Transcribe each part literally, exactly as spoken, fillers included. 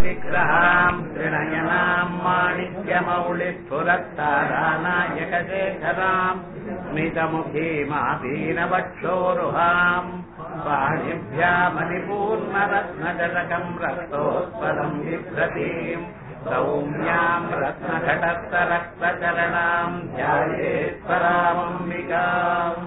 विग्रहाम् त्रिनयनाम् माणिक्यमौलिस्फुरत्तारानायकशेखराम् स्मितमुखीमापीनवक्षोरुहाम् पाणिभ्यामणिपूर्णरत्नजटकम् रक्तोत्पलम् बिभ्रतीम् सौम्याम् रत्नघटस्थरक्तचरणाम् ध्यायेत्परामम्बिकाम्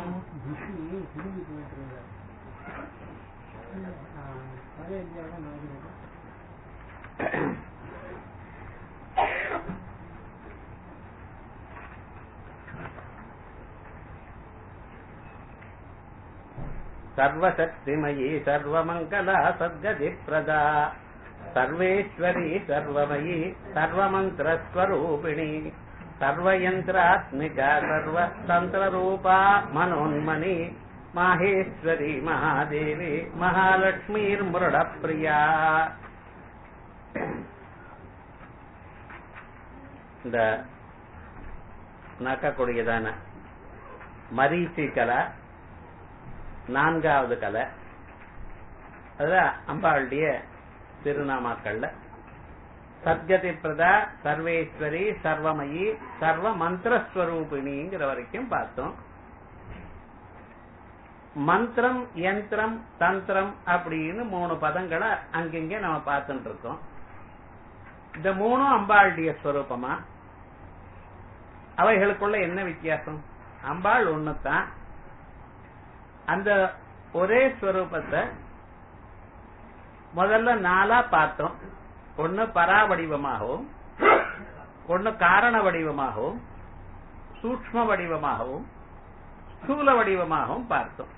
सर्वशक्तिमयी सर्वमङ्गला सद्गतिप्रदा सर्वेश्वरी सर्वमयी सर्वमन्त्रस्वरूपिणी सर्वयन्त्रात्मिका सर्वतन्त्ररूपा मनोन्मनी माहेश्वरी महादेवी महालक्ष्मीर्मृडप्रिया. இந்த நடக்கக்கூடியதான மரீச்சி கலை நான்காவது கலை. அதுதான் அம்பாளுடைய திருநாமாக்கள்ல சத்கதி பிரதா சர்வேஸ்வரி சர்வமயி சர்வ மந்திரஸ்வரூபிணிங்கிற வரைக்கும் பார்த்தோம். மந்திரம் யந்திரம் தந்திரம் அப்படின்னு மூணு பதங்களை அங்கங்க நம்ம பார்த்துட்டு இருக்கோம். இந்த மூணும் அம்பாளுடைய ஸ்வரூபமா? அவைகளுக்குள்ள என்ன வித்தியாசம்? அம்பாள் ஒண்ணுதான். அந்த ஒரே ஸ்வரூபத்தை முதல்ல நாலா பார்த்தோம். ஒன்னு பரா வடிவமாகவும், ஒன்னு காரண வடிவமாகவும், சூக்ஷ்ம வடிவமாகவும், ஸ்தூல வடிவமாகவும் பார்த்தோம்.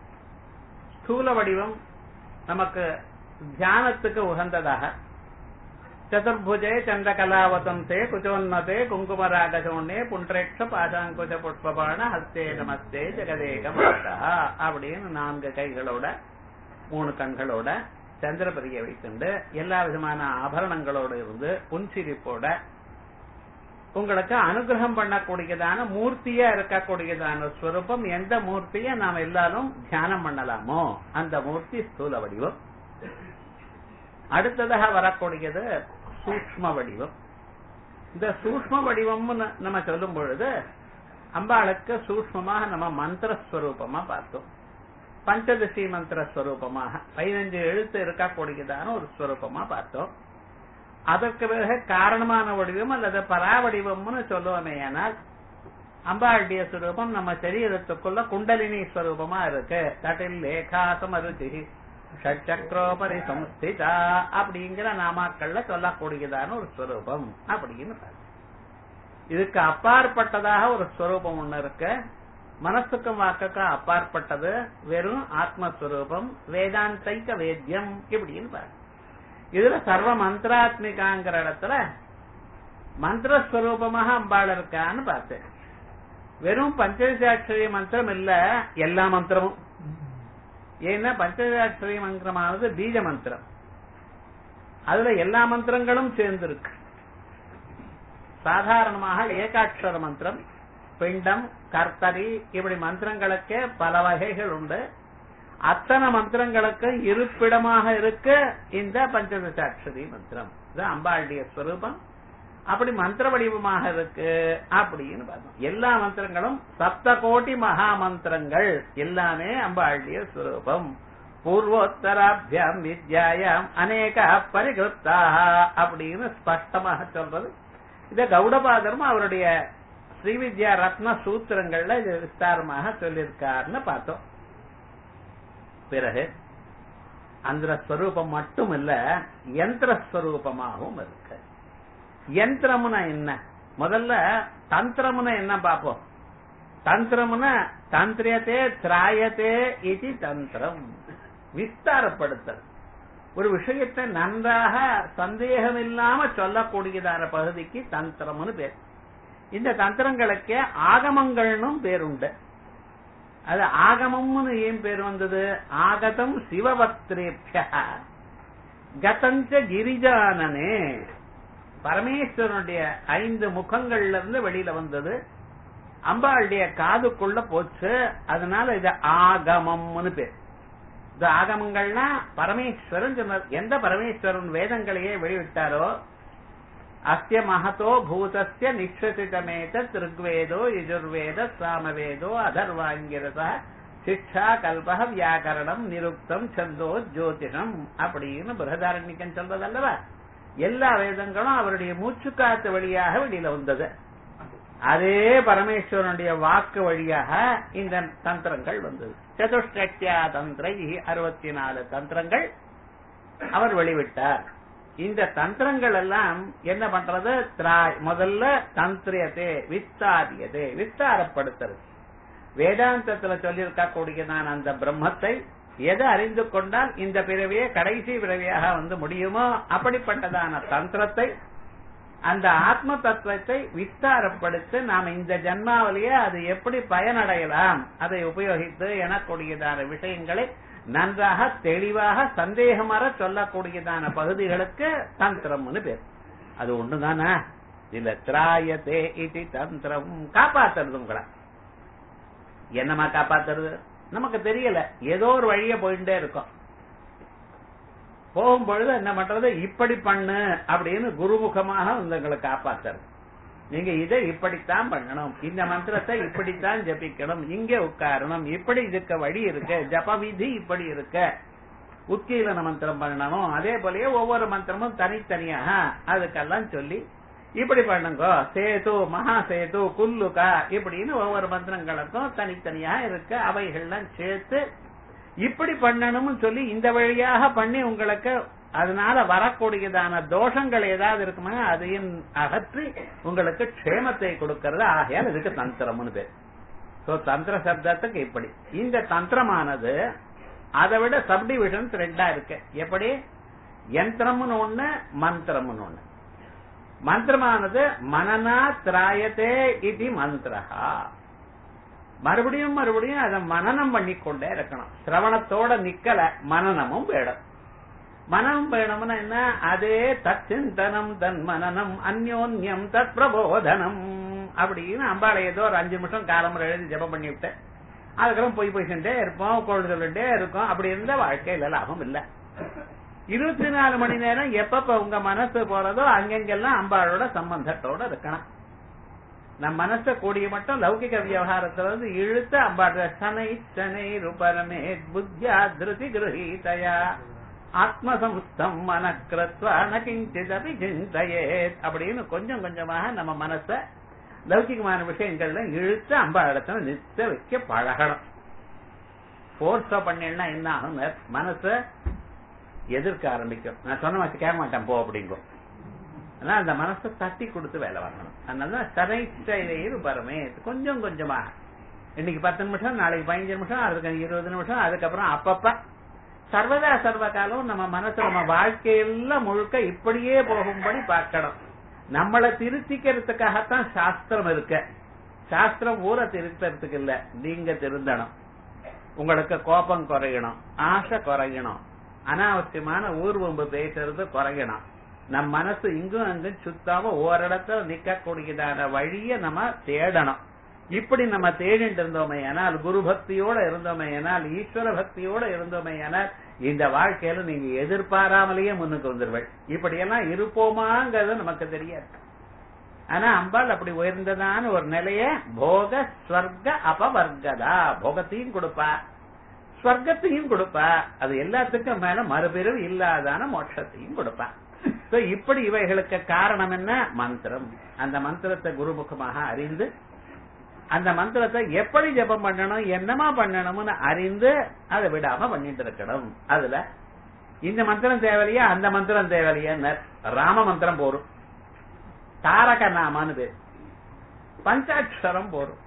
ஸ்தூல வடிவம் நமக்கு தியானத்துக்கு உகந்ததாக சதுர்புஜே சந்திரகலாவதந்தே குச்சோன்னதே குங்குமராகசோன்னே புன்றேட்ச பாசாங்குஜ புஷ்பபாண ஹஸ்தே நமஸ்தே ஜெகதேக மாதா அப்படின்னு நான்கு கைகளோட மூணு கண்களோட சந்திரபதியை வைத்துண்டு எல்லா விதமான ஆபரணங்களோட இருந்து புன்சிரிப்போட உங்களுக்கு அனுகிரகம் பண்ணக்கூடியதான மூர்த்தியா இருக்கக்கூடியதான ஸ்வரூபம். எந்த மூர்த்தியை நாம் எல்லாரும் தியானம் பண்ணலாமோ அந்த மூர்த்தி ஸ்தூல வடிவம். அடுத்ததாக வரக்கூடியது சூக்ஷ்ம வடிவம். இந்த சூக்ஷ்ம வடிவம் நம்ம சொல்லும் பொழுது அம்பாளுக்கு சூக்ஷ்மமாக நம்ம மந்திரஸ்வரூபமா பார்த்தோம். பஞ்சதசி மந்திரஸ்வரூபமாக பதினஞ்சு எழுத்து இருக்கக்கூடியதான ஒரு ஸ்வரூபமா பார்த்தோம். அதற்கு பிறகு காரணமான வடிவம் அல்லது பரா வடிவம்னு சொல்லுவோமே. ஆனால் அம்பாளுடைய ஸ்வரூபம் நம்ம சரீரத்துக்குள்ள குண்டலினி ஸ்வரூபமா இருக்கு. தட்டில் லேகாசம் அருச்சி ஷட்சக்ரோபரி சம்ஸ்திதா அப்படிங்கிற நாமாக்கள்ல சொல்லக்கூடியதான ஒரு ஸ்வரூபம் அப்படின்னு. இதுக்கு அப்பாற்பட்டதாக ஒரு ஸ்வரூபம் ஒண்ணு இருக்கு. மனசுக்கும் வாக்குக்கும் அப்பாற்பட்டது வெறும் ஆத்மஸ்வரூபம், வேதாந்தைக்க வேத்யம் இப்படின்னு பாரு. இதுல சர்வ மந்திராத்மிகாங்கிற இடத்துல மந்திரஸ்வரூபமாக அம்பாள் இருக்கான்னு பார்த்தேன். வெறும் பஞ்சதசாட்சரி மந்திரம் இல்ல, எல்லா மந்திரமும். ஏன்னா பஞ்சதசாட்சரி மந்திரமானது பீஜ மந்திரம். அதுல எல்லா மந்திரங்களும் சேர்ந்திருக்கு. சாதாரணமாக ஏகாட்சர மந்திரம், பிண்டம், கர்த்தரி இப்படி மந்திரங்களுக்கே பல வகைகள் உண்டு. அத்தனை மந்திரங்களுக்கு இருப்பிடமாக இருக்கு இந்த பஞ்சதசாட்சரி மந்திரம். இது அம்பாளுடைய ஸ்வரூபம். அப்படி மந்திர வடிவமாக இருக்கு அப்படின்னு பார்த்தோம். எல்லா மந்திரங்களும் சப்த கோடி மகா மந்திரங்கள் எல்லாமே அம்பாளுடைய ஸ்வரூபம். பூர்வோத்தராபியாம் வித்யாயாம் அநேக பரிகிருப்தாக அப்படின்னு ஸ்பஷ்டமாக சொல்றது. இத கௌடபாதரும் அவருடைய ஸ்ரீவித்யா ரத்ன சூத்திரங்கள்ல விஸ்தாரமாக சொல்லியிருக்காருன்னு பார்த்தோம். பிறகு அந்த ஸ்வரூபம் மட்டும் இல்ல, யந்திரஸ்வரூபமாகவும் இருக்கு. யந்திரம்னா என்ன? முதல்ல தந்திரம்னா என்ன பார்ப்போம். தந்திரம்னா தந்திரியத்தே திராயத்தே இது தந்திரம். விஸ்தாரப்படுத்தல், ஒரு விஷயத்தை நன்றாக சந்தேகம் இல்லாம சொல்லக்கூடியதான பகுதிக்கு தந்திரம்னு பேர். இந்த தந்திரங்களுக்கு ஆகமங்கள்னும் பேருண்டு. அது ஆகமம்னு ஏன் பேர் வந்தது? ஆகதம் சிவவஸ்திரேப்ய கதஞ்ச கிரிஜானனே, பரமேஸ்வரனுடைய ஐந்து முகங்கள்ல இருந்து வெளியில வந்தது, அம்பாளுடைய காதுக்குள்ள போச்சு. அதனால இது ஆகமம்னு பேர். இந்த ஆகமங்கள்னா பரமேஸ்வரன் சொன்னார். எந்த பரமேஸ்வரன் வேதங்களையே வெளியிட்டாரோ அஸ்ய மகதோ பூதஸ்ய நிஸ்வசிதமேத ருக்வேதோ யஜுர்வேத சாமவேதோ அதர்வாங்கிரத சிக்ஷா கல்பக வியாக்கரணம் நிருக்தம் சந்தோ ஜோதிஷம் அப்படின்னு பிரகதாரண்யக்கன் சொல்றதல்லவா. எல்லா வேதங்களும் அவருடைய மூச்சுக்காத்து வழியாக வெளியில வந்தது. அதே பரமேஸ்வரனுடைய வாக்கு வழியாக இந்த தந்திரங்கள் வந்தது. சதுஷ்டா தந்திரை அறுபத்தி நாலு தந்திரங்கள் அவர் வெளிவிட்டார். இந்த தந்திரங்கள் எல்லாம் என்ன பண்றது? முதல்ல தந்திரியதே விஸ்தாரியதே விஸ்தாரப்படுத்துறது. வேதாந்தத்துல சொல்லியிருக்க கூடியதான் அந்த பிரம்மத்தை எதை அறிந்து கொண்டால் இந்த பிறவியே கடைசி பிறவியாக வந்து முடியுமோ அப்படிப்பட்டதான தந்திரத்தை, அந்த ஆத்ம தத்துவத்தை விஸ்தாரப்படுத்தி நாம இந்த ஜன்மாவிலேயே அது எப்படி பயனடையலாம் அதை உபயோகித்து எனக்கூடியதான விஷயங்களை நன்றாக தெளிவாக சந்தேகமற சொல்லக்கூடியதான பகுதிகளுக்கு தந்திரம்னு பேர். அது ஒண்ணுதானா? இல்ல திராயத்தே இது தந்திரம். காப்பாத்துறது உங்களை என்னமா காப்பாத்துறது நமக்கு தெரியல. ஏதோ ஒரு வழிய போயிட்டே இருக்கும். போகும்பொழுது என்ன பண்றது? இப்படி பண்ணு அப்படின்னு குருமுகமாக உங்களை காப்பாத்துறது. நீங்க இதை இப்படித்தான் பண்ணணும், இந்த மந்திரத்தை இப்படித்தான் ஜபிக்கணும், இங்க உட்காரணும், இப்படி இதுக்கு வழி இருக்கு, ஜப விதி இப்படி இருக்க, உத்கீலன மந்திரம் பண்ணணும். அதே போலயே ஒவ்வொரு மந்திரமும் தனித்தனியாக அதுக்கெல்லாம் சொல்லி இப்படி பண்ணுங்க. சேது மகா சேது குல்லுகா இப்படின்னு ஒவ்வொரு மந்திரங்களுக்கும் தனித்தனியா இருக்கு. அவைகள்லாம் சேர்த்து இப்படி பண்ணணும்னு சொல்லி இந்த வழியாக பண்ணி உங்களுக்கு அதனால வரக்கூடியதான தோஷங்கள் ஏதாவது இருக்குமா அதையும் அகற்றி உங்களுக்கு க்ஷேமத்தை கொடுக்கறது. ஆகையால் இதுக்கு தந்திரம்னு பேர். சோ தந்திர சப்தத்துக்கு இப்படி. இந்த தந்திரமானது அதை விட சப்டிவிஷன்ஸ் ரெண்டா இருக்கு. எப்படி? யந்திரம்னு ஒண்ணு, மந்திரம்னு ஒண்ணு. மந்திரமானது மனனா திராயத்தே இது மந்திரஹா. மறுபடியும் மறுபடியும் அதை மனனம் பண்ணிக்கொண்டே இருக்கணும். சிரவணத்தோட நிக்கல, மனனமும் வேணும். மனம் வேணும்னா என்ன? அதே தச்சிந்தனம் தன் மனனம் அந்யோன்யம் தத் பிரபோதனம் அப்படின்னு அம்பாளை ஏதோ ஒரு அஞ்சு நிமிஷம் காலம்பரம் எழுதி ஜபம் பண்ணி விட்டேன். அதுக்கப்புறம் போய் போய்கிட்டே இருப்போம், கொண்டு சொல்லிட்டே இருக்கும். அப்படி இருந்த வாழ்க்கையில லாபம் இல்ல. இருபத்தி நாலு மணி நேரம் எப்பப்ப உங்க மனசு போறதோ அங்கெங்கெல்லாம் அம்பாளோட சம்பந்தத்தோட இருக்கணும். நம் மனச கூடிய மட்டும் லௌகிக விவகாரத்துல இருந்து இழுத்து அம்பாட சனை சனை ரூபரமே புத்தியா திருதி கிரகீதயா ஆத்மசம்ஸ்தம் மனக்கிருத்வா நகிஞ்சிதபி சிந்தையே அப்படின்னு கொஞ்சம் கொஞ்சமாக நம்ம மனச லௌகிகமான விஷயங்கள்ல இழுத்து அம்பாடத்துல நிறுத்த வைக்க பழகணும். போர்ஸா பண்ணா என்ன ஆகும்? மனச எதிர்க்க ஆரம்பிக்கும். நான் சொன்ன மாதிரி கேட்க மாட்டேன் போ அப்படிங்கும். ஆனா அந்த மனசை தட்டி கொடுத்து வேலை வாங்கணும். அதனாலதான் சரைச்சையில பரமே கொஞ்சம் கொஞ்சமா இன்னைக்கு பத்து நிமிஷம், நாளைக்கு பதினஞ்சு நிமிஷம், அதுக்கு இருபது நிமிஷம், அதுக்கப்புறம் அப்பப்ப சர்வதா சர்வ காலம் நம்ம மனசு நம்ம வாழ்க்கையெல்லாம் முழுக்க இப்படியே போகும்படி பார்க்கணும். நம்மளை திருத்திக்கிறதுக்காகத்தான் சாஸ்திரம் இருக்க. சாஸ்திரம் ஊரை திருத்தறதுக்கு இல்ல, நீங்க திருந்தணும். உங்களுக்கு கோபம் குறையணும், ஆசை குறையணும், அனாவசியமான ஊர்வம்பு பேசுறது குறையணும். நம் மனசு இங்கும் அங்கும் சுத்தாம ஓரிடத்துல நிக்கக்கூடியதான வழிய நம்ம தேடணும். இப்படி நம்ம தேடிட்டு இருந்தோமே ஆனால், குரு பக்தியோட இருந்தோமே ஆனால், ஈஸ்வர பக்தியோட இருந்தோமே ஆனால், இந்த வாழ்க்கையில நீங்க எதிர்பாராமலேயே முன்னுக்கு வந்துருவள். இப்படியெல்லாம் இருப்போமாங்கிறது நமக்கு தெரியாது. ஆனா அம்பாள் அப்படி உயர்ந்ததான ஒரு நிலைய போக ஸ்வர்க அபவர்கதா, போகத்தையும் கொடுப்பா, ஸ்வர்க்கத்தையும் கொடுப்பா, அது எல்லாத்துக்கும் மேல மறுபிறவு இல்லாதான மோட்சத்தையும் கொடுப்பா. இப்படி இவைகளுக்கு காரணம் என்ன? மந்திரம். அந்த மந்திரத்தை குருமுகமாக அறிந்து அந்த மந்திரத்தை எப்படி ஜபம் பண்ணணும், என்னமா பண்ணணும்னு அறிந்து அதை விடாம பண்ணிட்டு இருக்கணும். அதுல இந்த மந்திரம் தேவையா, அந்த மந்திரம் தேவையா? ராம மந்திரம் போரும், தாரக நாமான்னு பேர், பஞ்சாட்சரம் போரும்,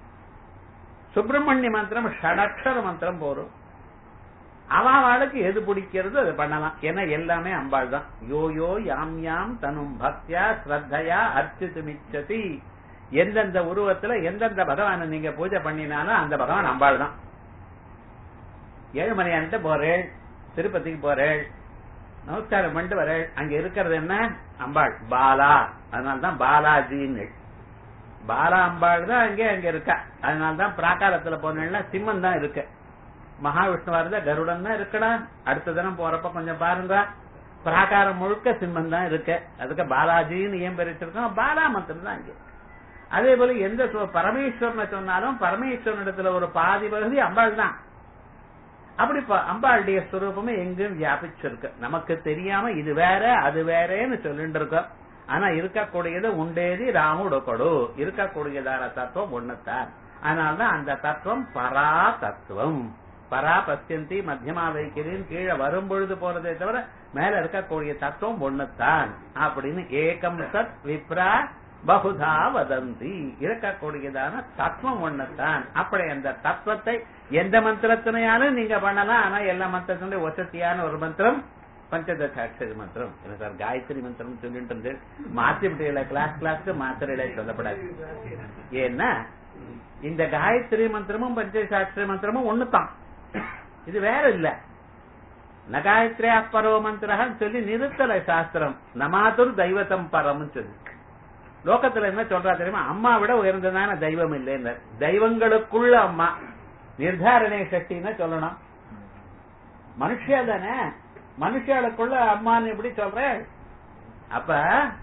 சுப்பிரமணிய மந்திரம் ஷடக்ஷர மந்திரம் போரும். அவளுக்கு எது பிடிக்கிறது அது பண்ணலாம். ஏன்னா எல்லாமே அம்பாள் தான். யோ யோ யாம் யாம் தனும் பக்தியா ஸ்ரத்தையா அர்ச்சித்து மிச்சதி. எந்தெந்த உருவத்துல எந்தெந்த பகவான நீங்க பூஜை பண்ணினாலும் அந்த பகவான் அம்பாள் தான். ஏழுமலையான்ட்டு போறேள், திருப்பதிக்கு போறேள், நமஸ்காரம் பண்ணிட்டு வரேள், அங்க இருக்கிறது என்ன? அம்பாள் பாலா. அதனால்தான் பாலாஜின்னு. பாலா அம்பாள் தான் அங்கே அங்க இருக்கா. அதனால்தான் பிராகாரத்துல போனா சிம்மன் தான் இருக்கு. மகாவிஷ்ணுவா இருந்தா கருடன் இருக்கலாம். அடுத்த தினம் போறப்ப கொஞ்சம் பாருங்க, பிராகாரம் முழுக்க சிம்மம் தான் இருக்கு. அதுக்கு பாலாஜின்னு ஏன் பிரிச்சிருக்கோம், பாலா மந்திரம் தான் இங்க. அதே போல எந்த பரமேஸ்வரன் சொன்னாலும் பரமேஸ்வரனிடத்துல ஒரு பாதி பகுதி அம்பாள் தான். அப்படி அம்பாளுடைய ஸ்வரூபமே எங்கும் வியாபிச்சிருக்கு. நமக்கு தெரியாம இது வேற அது வேறேன்னு சொல்லிட்டு இருக்கோம். ஆனா இருக்கக்கூடியது உண்டேதி ராமுடொக்கொடு, இருக்கக்கூடியதான தத்துவம் ஒண்ணுத்தான். அதனால்தான் அந்த தத்துவம் பரா தத்துவம். பரா பசியந்தி மத்தியமா வைக்கிறேன் கீழே வரும் பொழுது போறதே தவிர மேல இருக்கக்கூடிய தத்துவம் ஒண்ணுத்தான் அப்படின்னு ஏகம் சத் விப்ரா பகுதா வதந்தி. இருக்கக்கூடியதான தத்துவம் ஒண்ணுத்தான். அப்படி அந்த தத்துவத்தை எந்த மந்திரத்தினாலும் நீங்க பண்ணலாம். ஆனா எல்லா மந்திரத்தினுடைய வசதியான ஒரு மந்திரம் பஞ்சதசாட்சரி மந்திரம். என்ன சார் காயத்ரி மந்திரம் சொல்லிட்டு இருந்து மாத்தி விட்டு கிளாஸ் கிளாஸ்க்கு மாத்திரையில சொல்லப்படாது. ஏன்னா இந்த காயத்ரி மந்திரமும் பஞ்சசாட்சரி மந்திரமும் ஒண்ணுதான், இது வேற இல்ல. நகாயத்ரே அப்பரோ மந்திரம் சொல்லி நிறுத்தல சாஸ்திரம். நமாதுர் தெய்வத்தம் பரம் சொல்லி லோகத்துல என்ன சொல்றா தெரியுமா, அம்மா விட உயர்ந்ததான தெய்வம் இல்லைன்னு. தெய்வங்களுக்குள்ள அம்மா நிர்தாரணை சக்தின்னு சொல்லணும். மனுஷியா தானே, மனுஷாளுக்குள்ள அம்மான்னு எப்படி சொல்ற? அப்ப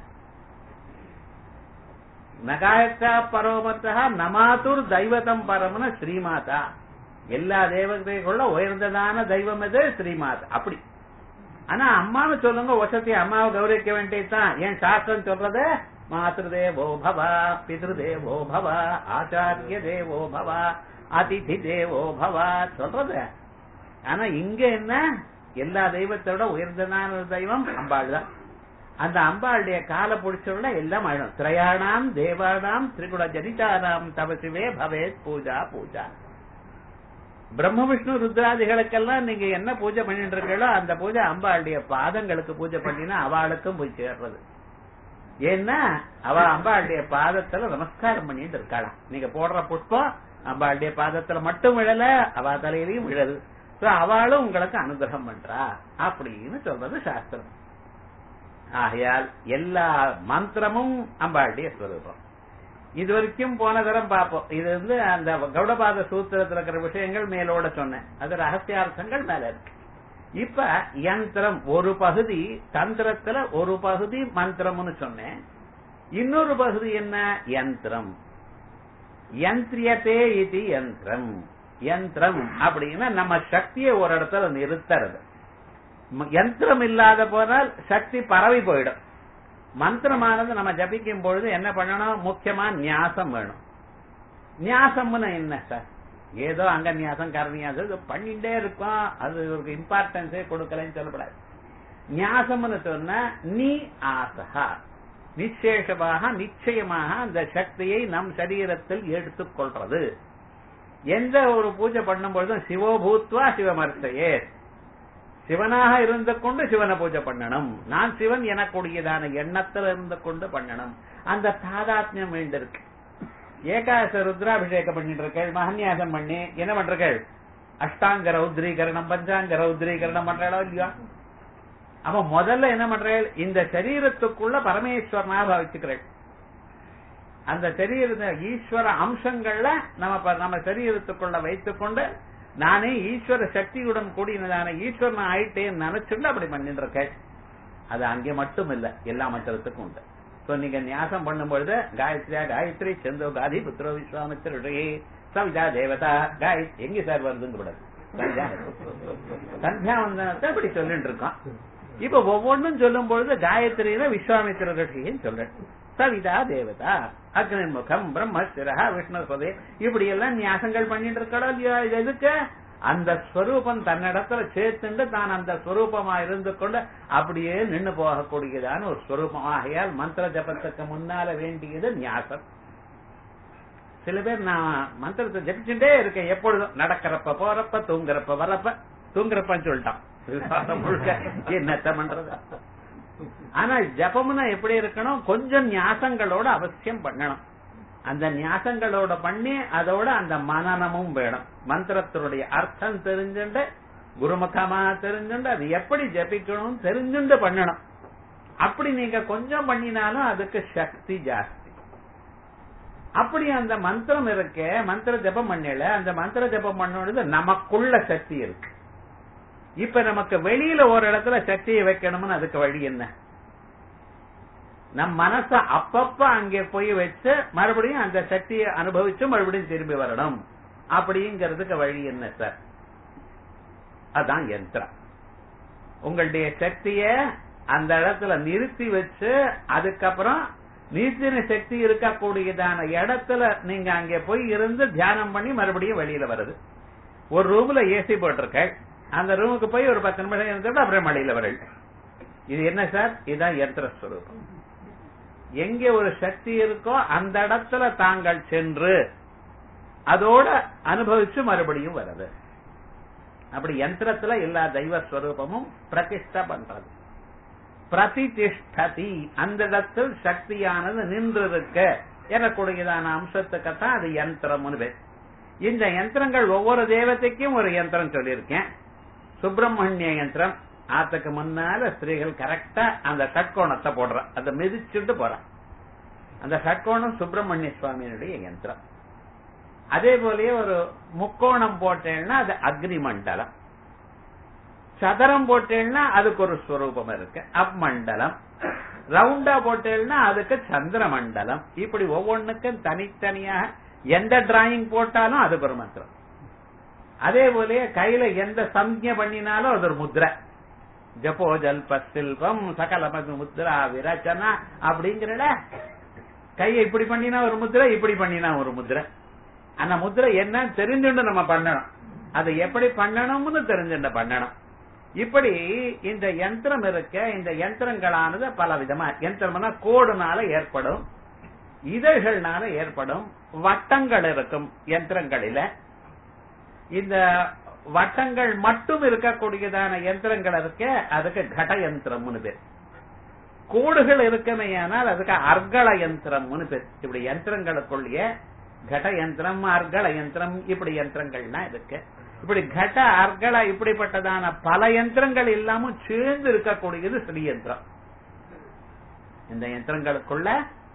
நகாயத்தா பரோமத்தா நமாதுர் தெய்வத்தம் பரம்னு ஸ்ரீமாதா. எல்லா தேவதைக்குள்ள உயர்ந்ததான தெய்வம் எது? ஸ்ரீமாதா. அப்படி ஆனா அம்மான்னு சொல்லுங்க, வசதி அம்மாவை கௌரவிக்க வேண்டியதுதான். ஏன் சாஸ்திரம் சொல்றது மாத்ருதேவோ பவ பித்ருதேவோ பவ ஆச்சாரிய தேவோ பவ அதிதி தேவோ பவ சொல்றது. ஆனா இங்க என்ன, எல்லா தெய்வத்தோட உயர்ந்ததான தெய்வம் அம்பாள் தான். அந்த அம்பாளுடைய காலை பிடிச்சோட எல்லாம் ஆயிடும். திரையாணாம் தேவானாம் திரிகுண ஜனிதானாம் தவசிவே பவேத் பூஜா பூஜா. பிரம்ம விஷ்ணு ருத்ராதிகளுக்கெல்லாம் நீங்க என்ன பூஜை பண்ணிட்டு இருக்கீங்களோ அந்த பூஜை அம்பாளுடைய பாதங்களுக்கு பூஜை பண்ணினா அவளுக்கும் போய் சேர்றது. ஏன்னா அவ அம்பாளுடைய பாதத்துல நமஸ்காரம் பண்ணிட்டு இருக்காளாம். நீங்க போடுற புஷ்பம் அம்பாளுடைய பாதத்துல மட்டும் விழல, அவ தலையிலையும் விழது. அவளும் உங்களுக்கு அனுகிரகம் பண்றா அப்படின்னு சொல்றது சாஸ்திரம். ஆகையால் எல்லா மந்திரமும் அம்பாளுடைய ஸ்வரூபம். இது வரைக்கும் போன தரம் பார்ப்போம். இது வந்து அந்த கௌடபாத சூத்திரத்தில் இருக்கிற விஷயங்கள் மேலோட சொன்னேன். அது ரகசியார்த்தங்கள் மேல இருக்கு. இப்ப யந்திரம் ஒரு பகுதி, தந்திரத்துல ஒரு பகுதி மந்திரம்னு சொன்னேன். இன்னொரு பகுதி என்ன? யந்திரம். யந்திரியத்தே இது யந்திரம். யந்திரம் அப்படின்னா நம்ம சக்தியை ஒரு இடத்துல நிறுத்துறது. யந்திரம் இல்லாத போனால் சக்தி பரவி போயிடும். மந்திரமானது நம்ம ஜபிக்கும் பொழுது என்ன பண்ணணும்? முக்கியமா நியாசம் வேணும். நியாசம்னு என்ன சார்? ஏதோ அங்க நியாசம் கரணியாசம் பண்ணிட்டே இருக்கும், அது ஒரு இம்பார்ட்டன்ஸே கொடுக்கலன்னு சொல்லப்படாது. நியாசம்னு சொன்ன நீ ஆசகா நிச்சேஷமாக நிச்சயமாக அந்த சக்தியை நம் சரீரத்தில் எடுத்துக்கொள்றது. எந்த ஒரு பூஜை பண்ணும் பொழுதும் சிவோபூத்வா சிவமர்த்தையே, சிவனாக இருந்து கொண்டு சிவனை பூஜை பண்ணணும். நான் சிவன் எனக்கூடியதான எண்ணத்தில் இருந்து கொண்டு பண்ணணும். அந்த தாதாத்மியம் வேண்டியிருக்கு. ஏகாச ருத்ராபிஷேகம் பண்ணிட்டு இருக்கேள், மகன்யாசம் பண்ணி என்ன பண்றீர்கள்? அஷ்டாங்க ரௌத்ரீகரணம் பஞ்சாங்க ரௌத்ரீகரணம் பண்றாளோ இல்லையா? அப்ப முதல்ல என்ன பண்றீர்கள்? இந்த சரீரத்துக்குள்ள பரமேஸ்வரனாக பாவிச்சுக்கிறேன். அந்த சரீர ஈஸ்வர அம்சங்கள்ல நம்ம நம்ம சரீரத்துக்குள்ள வைத்துக் கொண்டு நானே ஈஸ்வர சக்தியுடன் கூடியதான ஈஸ்வரன் ஆயிட்டேன்னு நினைச்சுட்டு அப்படி பண்ணிட்டு இருக்கேன். அது அங்கே மட்டும் இல்ல, எல்லா மந்திரத்துக்கும் உண்டு. சோ நீங்க நியாசம் பண்ணும்பொழுது காயத்ரியா காயத்ரி செந்தோ காதி புத்திரோ விஸ்வாமித்திரே சவிதா தேவதா காய் எங்க சார் வருதுன்னு கூடாது. சந்தியாவந்தனத்தை அப்படி சொல்லிட்டு இருக்கோம். இப்ப ஒவ்வொன்றும் சொல்லும் பொழுது காயத்ரியில விஸ்வாமித்திர ரிஷின்னு சொல்றேன். சவிதா தேவதா அக்னிமுகம் பிரம்மஸ்வரா விஷ்ணுபதே இப்படி எல்லாம் நியாசங்கள் பண்ணிட்டு இருக்கடோ இல்லையா? இது எதுக்கு? அந்த ஸ்வரூபம் தன்னிடத்துல சேர்த்துண்டு தான் அந்த ஸ்வரூபமா இருந்து கொண்டு அப்படியே நின்று போகக்கூடியதான ஒரு ஸ்வரூபம். ஆகையால் மந்திர ஜபத்துக்கு முன்னால வேண்டியது நியாசம். சில பேர் நான் மந்திரத்தை ஜபிச்சுட்டே இருக்கேன் எப்பொழுதும், நடக்கிறப்ப போறப்ப தூங்குறப்ப வரப்ப. தூங்குறப்பன்னு சொல்லிட்டான் முழுக்க என்னத்த பண்றது. ஆனா ஜபம்னா எப்படி இருக்கணும்? கொஞ்சம் நியாசங்களோட அவசியம் பண்ணணும். அந்த நியாசங்களோட பண்ணி அதோட அந்த மனநமும் வேணும். மந்திரத்தினுடைய அர்த்தம் தெரிஞ்சுண்டு குருமுகமா தெரிஞ்சுண்டு அது எப்படி ஜபிக்கணும் தெரிஞ்சுண்டு பண்ணணும். அப்படி நீங்க கொஞ்சம் பண்ணினாலும் அதுக்கு சக்தி ஜாஸ்தி. அப்படி அந்த மந்திரம் இருக்க மந்திர ஜபம் பண்ணல அந்த மந்திர ஜபம் பண்ணது நமக்குள்ள சக்தி இருக்கு. இப்ப நமக்கு வெளியில ஒரு இடத்துல சக்தியை வைக்கணும்னு அதுக்கு வழி என்ன? நம் மனச அப்பப்ப அங்கே போய் வச்சு மறுபடியும் அந்த சக்தியை அனுபவிச்சு மறுபடியும் திரும்பி வரணும். அப்படிங்கிறதுக்கு வழி என்ன சார்? அதான் யந்திரம். உங்களுடைய சக்திய அந்த இடத்துல நிறுத்தி வச்சு அதுக்கப்புறம் நீத்தின சக்தி இருக்கக்கூடியதான இடத்துல நீங்க அங்கே போய் இருந்து தியானம் பண்ணி மறுபடியும் வெளியில வருது. ஒரு ரூம்ல ஏசி போட்டிருக்க, அந்த ரூமுக்கு போய் ஒரு பத்து நிமிஷம் இருந்துட்டு அப்புறம் மழையில வரல. இது என்ன சார்? இதுதான் யந்திர ஸ்வரூபம். எங்க ஒரு சக்தி இருக்கோ அந்த இடத்துல தாங்கள் சென்று அதோட அனுபவிச்சு மறுபடியும் வருது. அப்படி யந்திரத்துல எல்லா தெய்வ ஸ்வரூபமும் பிரதிஷ்டை பண்றது. பிரதிஷ்டதி அந்த இடத்தில் சக்தியானது நின்றிருக்க எனக்கூடியதான அம்சத்துக்குத்தான் அது யந்திரம்னு பேர். இந்த யந்திரங்கள் ஒவ்வொரு தேவதைக்கும் ஒரு யந்திரம் சொல்லியிருக்கேன். சுப்பிரமணிய யந்திரம், ஆத்துக்கு முன்னால ஸ்திரீகள் கரெக்டா அந்த ஷட்கோணத்தை போடுற அதை மிதிச்சுட்டு போறான். அந்த ஷட்கோணம் சுப்பிரமணிய சுவாமியினுடைய யந்திரம். அதே போலயே ஒரு முக்கோணம் போட்டேன்னா அது அக்னி மண்டலம். சதுரம் போட்டேன்னா அதுக்கு ஒரு ஸ்வரூபம் இருக்கு, அப் மண்டலம். ரவுண்டா போட்டேன்னா அதுக்கு சந்திர மண்டலம். இப்படி ஒவ்வொன்றுக்கும் தனித்தனியாக எந்த டிராயிங் போட்டாலும் அதுக்கு ஒரு மந்திரம். அதே போலயே கையில எந்த சம்ஞை பண்ணினாலும் அது ஒரு முத்ரை. ஜப்போ ஜல்ப சில்பம் சகல முத்ரா விரச்சனா அப்படிங்கிற கையை இப்படி பண்ணினா ஒரு முத்ரை, இப்படி பண்ணினா ஒரு முத்ரை. அந்த முத்ரை என்ன தெரிஞ்சுட்டு நம்ம பண்ணணும், அதை எப்படி பண்ணணும்னு தெரிஞ்சுட்டு பண்ணணும். இப்படி இந்த யந்திரம் இருக்க, இந்த யந்திரங்களானது பல விதமா. யந்திரம்னா கோடுனால ஏற்படும், இதழ்கள்னால ஏற்படும், வட்டங்கள் இருக்கும் யந்திரங்களில. இந்த வட்டங்கள் மட்டும் இருக்கக்கூடியதான யந்திரங்கள் இருக்க அதுக்கு கட யந்திரம்னு பேர். கோடுகள் இருக்கமையானால் அதுக்கு அர்கல யந்திரம்னு பேர். இப்படி யந்திரங்களுக்குள்ளே கட யந்திரம், அர்கல யந்திரம், இப்படி யந்திரங்கள்லாம் இருக்கு. இப்படி கட அர்கல இப்படிப்பட்டதான பல யந்திரங்கள் இல்லாம சேர்ந்து இருக்கக்கூடியது ஸ்ரீ யந்திரம். இந்த யந்திரங்களுக்குள்ள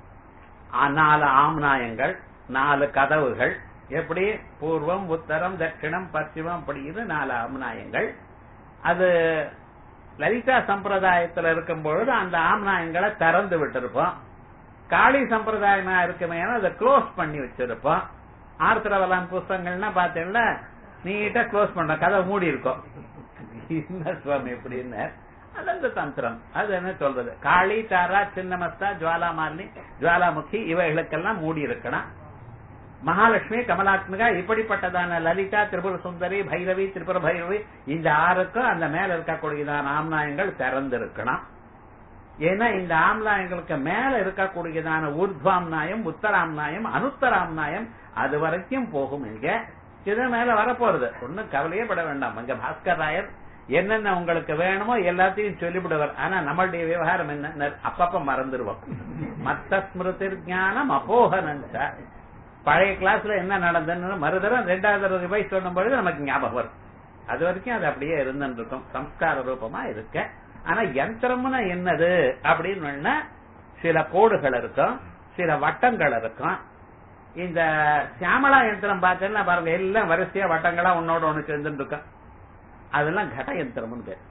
நாலு ஆம்நாயங்கள், நாலு கதவுகள், எப்படி பூர்வம் உத்தரம் தட்சிணம் பশ্চিமம் அப்படின்னு நாலு ஆம்நாயங்கள். அது லலிதா சம்பிரதாயத்துல இருக்கும் பொழுது அந்த ஆம்நாயங்களை திறந்து விட்டிருப்போம். காளி சம்பிரதாயமா இருக்குமே அதை க்ளோஸ் பண்ணி வச்சிருப்போம். ஆர்த்திரவலான் புஸ்தகங்கள்னா பாத்தீங்கன்னா நீட்டா க்ளோஸ் பண்ற கதை மூடி இருக்கும். என்ன சுவாமி எப்படின்னு அந்த தந்திரம் அது என்ன சொல்றது? காளி, தாரா, சின்னமஸ்தா, ஜுவாலாமாலினி, ஜுவாலாமுகி இவைகளுக்கெல்லாம் மூடி இருக்கணும். மகாலட்சுமி, கமலாத்மிகா, இப்படிப்பட்டதான லலிதா, திரிபுர சுந்தரி, பைரவி, திரிபுர பைரவி, இந்த ஆறுக்கும் அந்த மேல இருக்கக்கூடியதான ஆம்நாயங்கள் திறந்து இருக்கணும். ஏன்னா இந்த ஆம்நாயங்களுக்கு மேல இருக்கக்கூடியதான ஊர்துவாம்நாயம், உத்தராம்நாயம், அனுத்தராம்நாயம் அது வரைக்கும் போகும். இங்க இது மேல வரப்போறது, ஒன்னும் கவலையே பட வேண்டாம். அங்க பாஸ்கர் ராயர் என்னென்ன உங்களுக்கு வேணுமோ எல்லாத்தையும் சொல்லிவிடுவார். ஆனா நம்மளுடைய விவகாரம் என்ன, அப்பப்ப மறந்துடுவோம். மத்த ஸ்மிருதி ஞானம் அபோகனஞ்ச. பழைய கிளாஸ்ல என்ன நடந்ததுன்னு மறுதரம் ரெண்டாவது ரிவைஸ் சொல்லும் பொழுது நமக்கு ஞாபகம் வரும். அது வரைக்கும் அது அப்படியே இருந்துட்டு இருக்கும், சம்ஸ்கார ரூபமா இருக்க. ஆனா யந்திரம்னா என்னது அப்படின்னு சில கோடுகள் இருக்கும், சில வட்டங்கள் இருக்கும். இந்த சியாமலா யந்திரம் பார்த்தேன்னா பாருங்க, எல்லாம் வரிசையா வட்டங்களா ஒன்னோட ஒண்ணு சேர்ந்துட்டு இருக்கும். அதெல்லாம் கட யந்திரம்னு பேர்.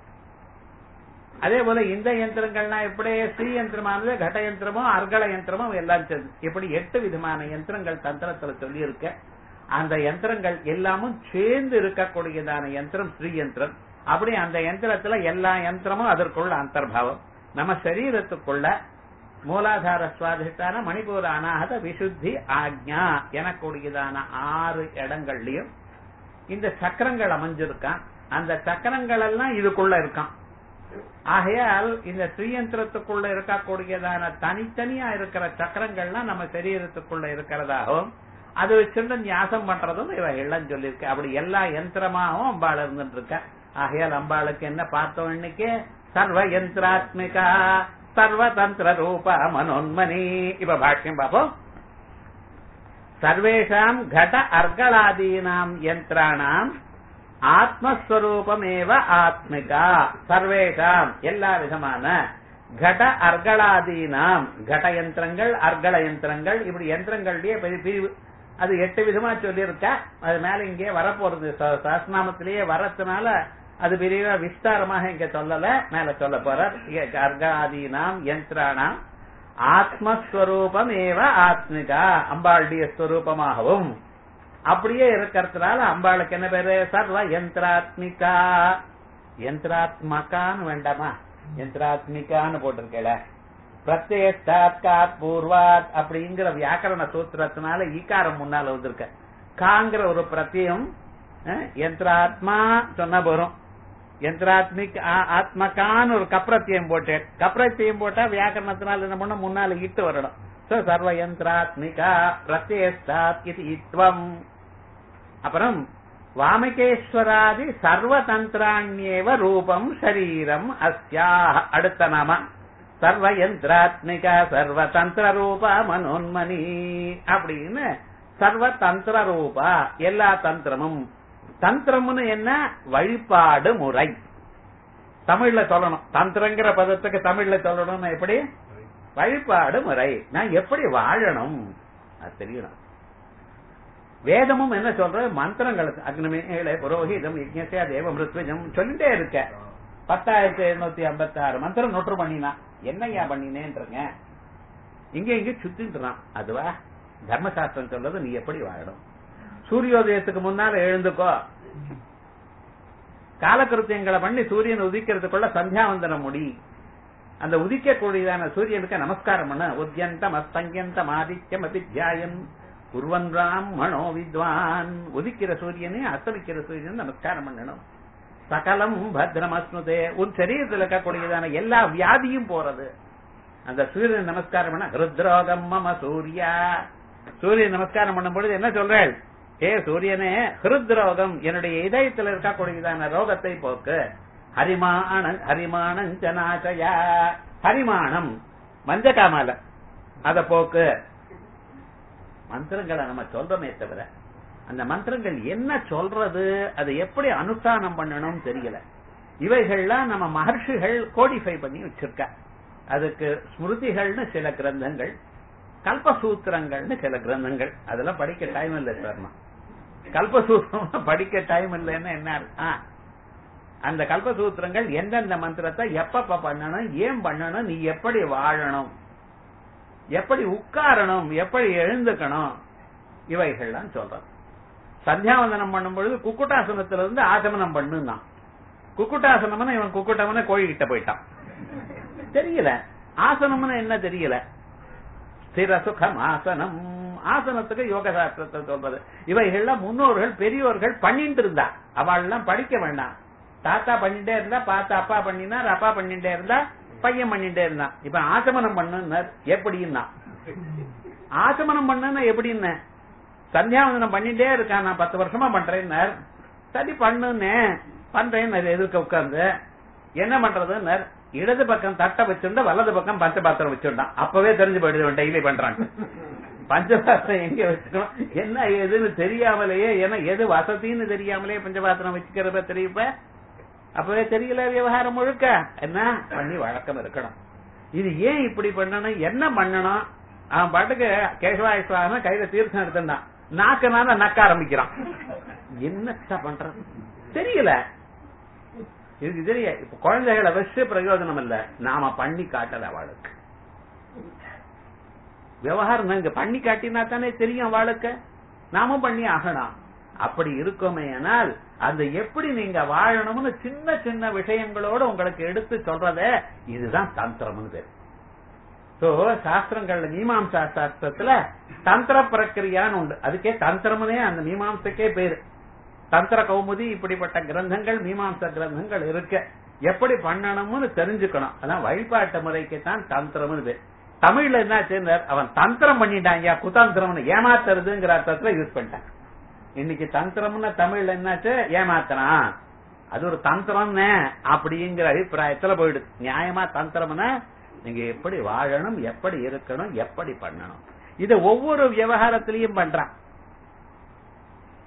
அதே போல இந்த யந்திரங்கள்லாம் எப்படி ஸ்ரீ யந்திரமானது கட யந்திரமும் அர்கல யந்திரமும் எல்லாம் சேர்ந்து இப்படி எட்டு விதமான யந்திரங்கள் தந்திரத்துல சொல்லி இருக்க. அந்த யந்திரங்கள் எல்லாமும் சேர்ந்து இருக்கக்கூடியதான யந்திரம் ஸ்ரீ யந்திரம். அப்படி அந்த யந்திரத்துல எல்லா யந்திரமும் அதற்குள்ள அந்தர்பாவம். நம்ம சரீரத்துக்குள்ள மூலாதார சுவாதிஷ்டான மணிபூர அநாகத விசுத்தி ஆக்ஞா எனக்கூடியதான ஆறு இடங்கள்லயும் இந்த சக்கரங்கள் அமைஞ்சிருக்கான். அந்த சக்கரங்கள் எல்லாம் இதுக்குள்ள இருக்கான். ஆகையால் இந்த ஸ்ரீயந்திரத்துக்குள்ள இருக்கக்கூடியதான தனித்தனியா இருக்கிற சக்கரங்கள்லாம் நம்ம சரீரத்துக்குள்ள இருக்கிறதாகவும் அது வச்சிருந்து ஞாசம் பண்றதும் இவ எல்லாம் சொல்லியிருக்க. அப்படி எல்லா யந்திரமாகவும் அம்பாள் இருந்துட்டு இருக்க. ஆகையால் அம்பாளுக்கு என்ன பார்த்தோம் இன்னைக்கு? சர்வ யந்திராத்மிகா சர்வதந்திர ரூப மனோன்மணி. இப்ப பாஷ்யம் பாப்போம். சர்வேஷாம் கட அர்களாதீனாம் யந்திராணாம் ஆத்மஸ்வரூபமேவ ஆத்மிகா. சர்வேஷாம் எல்லா விதமான கட அர்களாதீனாம், கட யந்திரங்கள் அர்கல யந்திரங்கள் இப்படி யந்திரங்களுடைய பிரிவு அது எட்டு விதமா சொல்லியிருக்கா. அது மேல இங்கே வரப்போறது சாஸ்திரநாமத்திலேயே வரதுனால அது பெரிய விஸ்தாரமாக இங்க சொல்லல, மேல சொல்ல போறார். அர்காதீனாம் யந்திரானாம் ஆத்மஸ்வரூபம் ஏவ ஆத்மிகா, அம்பாளுடைய ஸ்வரூபமாகவும் அப்படியே இருக்கிறதுனால அம்பாளுக்கு என்ன பேரு? சர்வ யந்திராத்மிகா. யந்திராத்மகான்னு வேண்டாமா, யந்திராத்மிகான்னு போட்டிருக்கல. பிரத்யேஷ்டாத் பூர்வாத் அப்படிங்கிற வியாக்கரண சூத்திரத்தினால ஈக்காரம் முன்னால வந்திருக்க. காங்கிற ஒரு பிரத்யம் யந்திராத்மா சொன்ன போறோம். யந்திராத்மிக் ஆத்மகான்னு ஒரு கப்ரத்தியம் போட்டேன். கப்ரத்தியம் போட்டா வியாக்கரணத்தினால என்ன பண்ண முன்னால இட்டு வரணும். சர்வ யந்திராத்மிகா பிரத்யேஷ்டாத் இது இத்வம். அப்புறம் வாமகேஸ்வராதி சர்வதந்திராண்யேவ ரூபம் சரீரம் அஸ்யா. அடுத்த நாம சர்வ யந்திராத்மிகா சர்வதந்திர ரூபா மனோன்மணி அப்படின்னு சர்வ தந்திர ரூபா, எல்லா தந்திரமும். தந்திரம்னு என்ன? வழிபாடு முறை. தமிழ்ல சொல்லணும். தந்திரங்கிற பதத்துக்கு தமிழ்ல சொல்லணும் எப்படி? வழிபாடு முறை. நான் எப்படி வாழணும் அது தெரியணும். வேதமும் என்ன சொல்ற? மந்திரங்களுக்கு அக்னிமேல புரோஹிதம் யஜ்ஞஸ்ய தேவ மிருத்விஜம் சொல்லிட்டே இருக்க. பத்தாயிரத்தி எழுநூத்தி ஐம்பத்தி ஆறு மந்திரம் நொற்று பண்ணினா என்னையா பண்ணினேன்றங்க. இங்க இங்க சுத்தின்றான். அதுவா தர்மசாஸ்திரம் சொல்றது? நீ எப்படி வாழணும்? சூரியோதயத்துக்கு முன்னால எழுந்துக்கோ, காலக்கிருத்தியங்களை பண்ணி சூரியன் உதிக்கிறதுக்குள்ள சந்தியாவந்தனம் முடி. அந்த உதிக்கக்கூடியதான சூரியனுக்கு நமஸ்காரம் பண்ண. உத்யந்தம் அஸ்தங்கியந்தம் ஆதித்யம் அபித்யாயன் குர்வன் ராமணோ வித்வான். உதிக்கிற சூரியனே அஸ்தமிக்கிற சூரியன் நமஸ்காரம் பண்ணணும். சகலம் பத்ரம் அஸ்னுதே. உன் சரீரத்தில் இருக்கக்கூடியதான எல்லா வியாதியும் போறது அந்த சூரியன் நமஸ்காரம் பண்ண. ஹிருத்ரோகம் மம சூர்யா. சூரியன் நமஸ்காரம் பண்ணும் பொழுது என்ன சொல்றேன்? ஏ சூரியனே, ஹிருத்ரோகம் என்னுடைய இதயத்தில் இருக்கக்கூடியதான ரோகத்தை போக்கு. ஹரிமான ஹரிமானஞ்சனாசயா. ஹரிமானம் மஞ்ச காமால அத போக்கு. மந்திரங்களை நம்ம சொல்றோமே தவிர அந்த மந்திரங்கள் என்ன சொல்றது, அதை எப்படி அனுஷ்டானம் பண்ணணும் தெரியல. இவைகள்லாம் நம்ம மகர்ஷிகள் கோடிஃபை பண்ணி வச்சிருக்க. அதுக்கு ஸ்மிருதிகள்னு சில கிரந்தங்கள், கல்பசூத்திரங்கள்னு சில கிரந்தங்கள். அதெல்லாம் படிக்க டைம் இல்லை சார். கல்பசூத்திரம் படிக்க டைம் இல்லைன்னு என்ன? அந்த கல்பசூத்திரங்கள் எந்தெந்த மந்திரத்தை எப்பப்ப பண்ணணும், ஏன் பண்ணணும், நீ எப்படி வாழணும், எப்படி உட்காரணும், எப்படி எழுந்துக்கணும், இவைகள்லாம் சொல்றது. சந்தியாவந்தனம் பண்ணும் பொழுது குக்குட்டாசனத்திலிருந்து ஆசமனம் பண்ணுனா. குக்குட்டாசனம்னா இவன் குக்குட்டவன கோழி கிட்ட போயிட்டான். தெரியல ஆசனம்னு என்ன தெரியல. ஸ்திர சுகம் ஆசனம். ஆசனத்துக்கு யோக சாஸ்திரத்தை சொல்றது. இவைகள்லாம் முன்னோர்கள் பெரியோர்கள் பண்ணிட்டு இருந்தா. அவள்லாம் படிக்க வேண்டாம். தாத்தா பண்ணிட்டே இருந்தா, பாத்தா அப்பா பண்ணினார், அப்பா பண்ணிட்டே இருந்தா, பையன் பண்ணிட்டே இருந்தான். இப்ப ஆசமனம் பண்ணு எப்படின்னா, ஆசமனம் பண்ணுன்னா எப்படின்னு சந்தியாவந்தனம் பண்ணிட்டே இருக்கான். நான் பத்து வருஷமா பண்றேன். சரி பண்ணுன்னு பண்றேன். எதிர்க்க உட்கார்ந்து என்ன பண்றதுன்னு இடது பக்கம் தட்டை வச்சுட்டா, வலது பக்கம் பஞ்சபாத்திரம் வச்சுட்டான். அப்பவே தெரிஞ்சு போயிடுது டெய்லி பண்றான். பஞ்சபாத்திரம் எங்க வச்சுக்கணும் என்ன எதுன்னு தெரியாமலேயே, ஏன்னா எது வசதின்னு தெரியாமலே பஞ்சபாத்திரம் வச்சுக்கிறத தெரியுப்ப. அப்பவே தெரியல விவகாரம் முழுக்க. என்ன பண்ணி வழக்கம் இருக்கணும். இது ஏன் இப்படி பண்ணணும், என்ன பண்ணணும்? அவன் பாட்டுக்கு கேசவாயுஸ்வாம கையில தீர்த்தம் எடுத்துட்டான். நாக்கனால நக்க ஆரம்பிக்கிறான். என்ன பண்றது தெரியல. இதுக்கு தெரிய இப்ப குழந்தைகளை வச்சு பிரயோஜனம் இல்ல. நாம பண்ணி காட்டல அவளுக்கு விவகாரம். இங்க பண்ணி காட்டினா தானே தெரியும் அவளுக்கு. நாமும் பண்ணி ஆகணும். அப்படி இருக்குமே ஆனால் அந்த எப்படி நீங்க வாழணும்னு சின்ன சின்ன விஷயங்களோட உங்களுக்கு எடுத்து சொல்றத இதுதான் தந்திரம்னு பேரு. சாஸ்திரங்கள்ல மீமாம்சா சாஸ்திரத்துல தந்திர பிரக்கிரியான்னு உண்டு. அதுக்கே தந்திரம்னே அந்த மீமாம்சக்கே பேரு. தந்திர கௌமுதி இப்படிப்பட்ட கிரந்தங்கள் மீமாம்ச கிரந்தங்கள் இருக்கு. எப்படி பண்ணணும்னு தெரிஞ்சுக்கணும். அதான் வழிபாட்டு முறைக்கு தான் தந்திரம்னு பேர். தமிழ்ல என்ன சேர்ந்தார், அவன் தந்திரம் பண்ணிட்டாங்க, குதந்திரம்னு ஏமாத்துறதுங்கிற அர்த்தத்துல யூஸ் பண்ணிட்டான். இன்னைக்கு தந்திரம்னு தமிழ்ல என்னாச்சு, ஏமாத்துறான், அது ஒரு தந்திரம் அப்படிங்கிற அபிப்பிராயத்துல போயிடுது. நியாயமா தந்திரம்னா நீங்க எப்படி வாழணும், எப்படி இருக்கணும், எப்படி பண்ணணும். இத ஒவ்வொரு விவகாரத்திலையும் பண்றான்.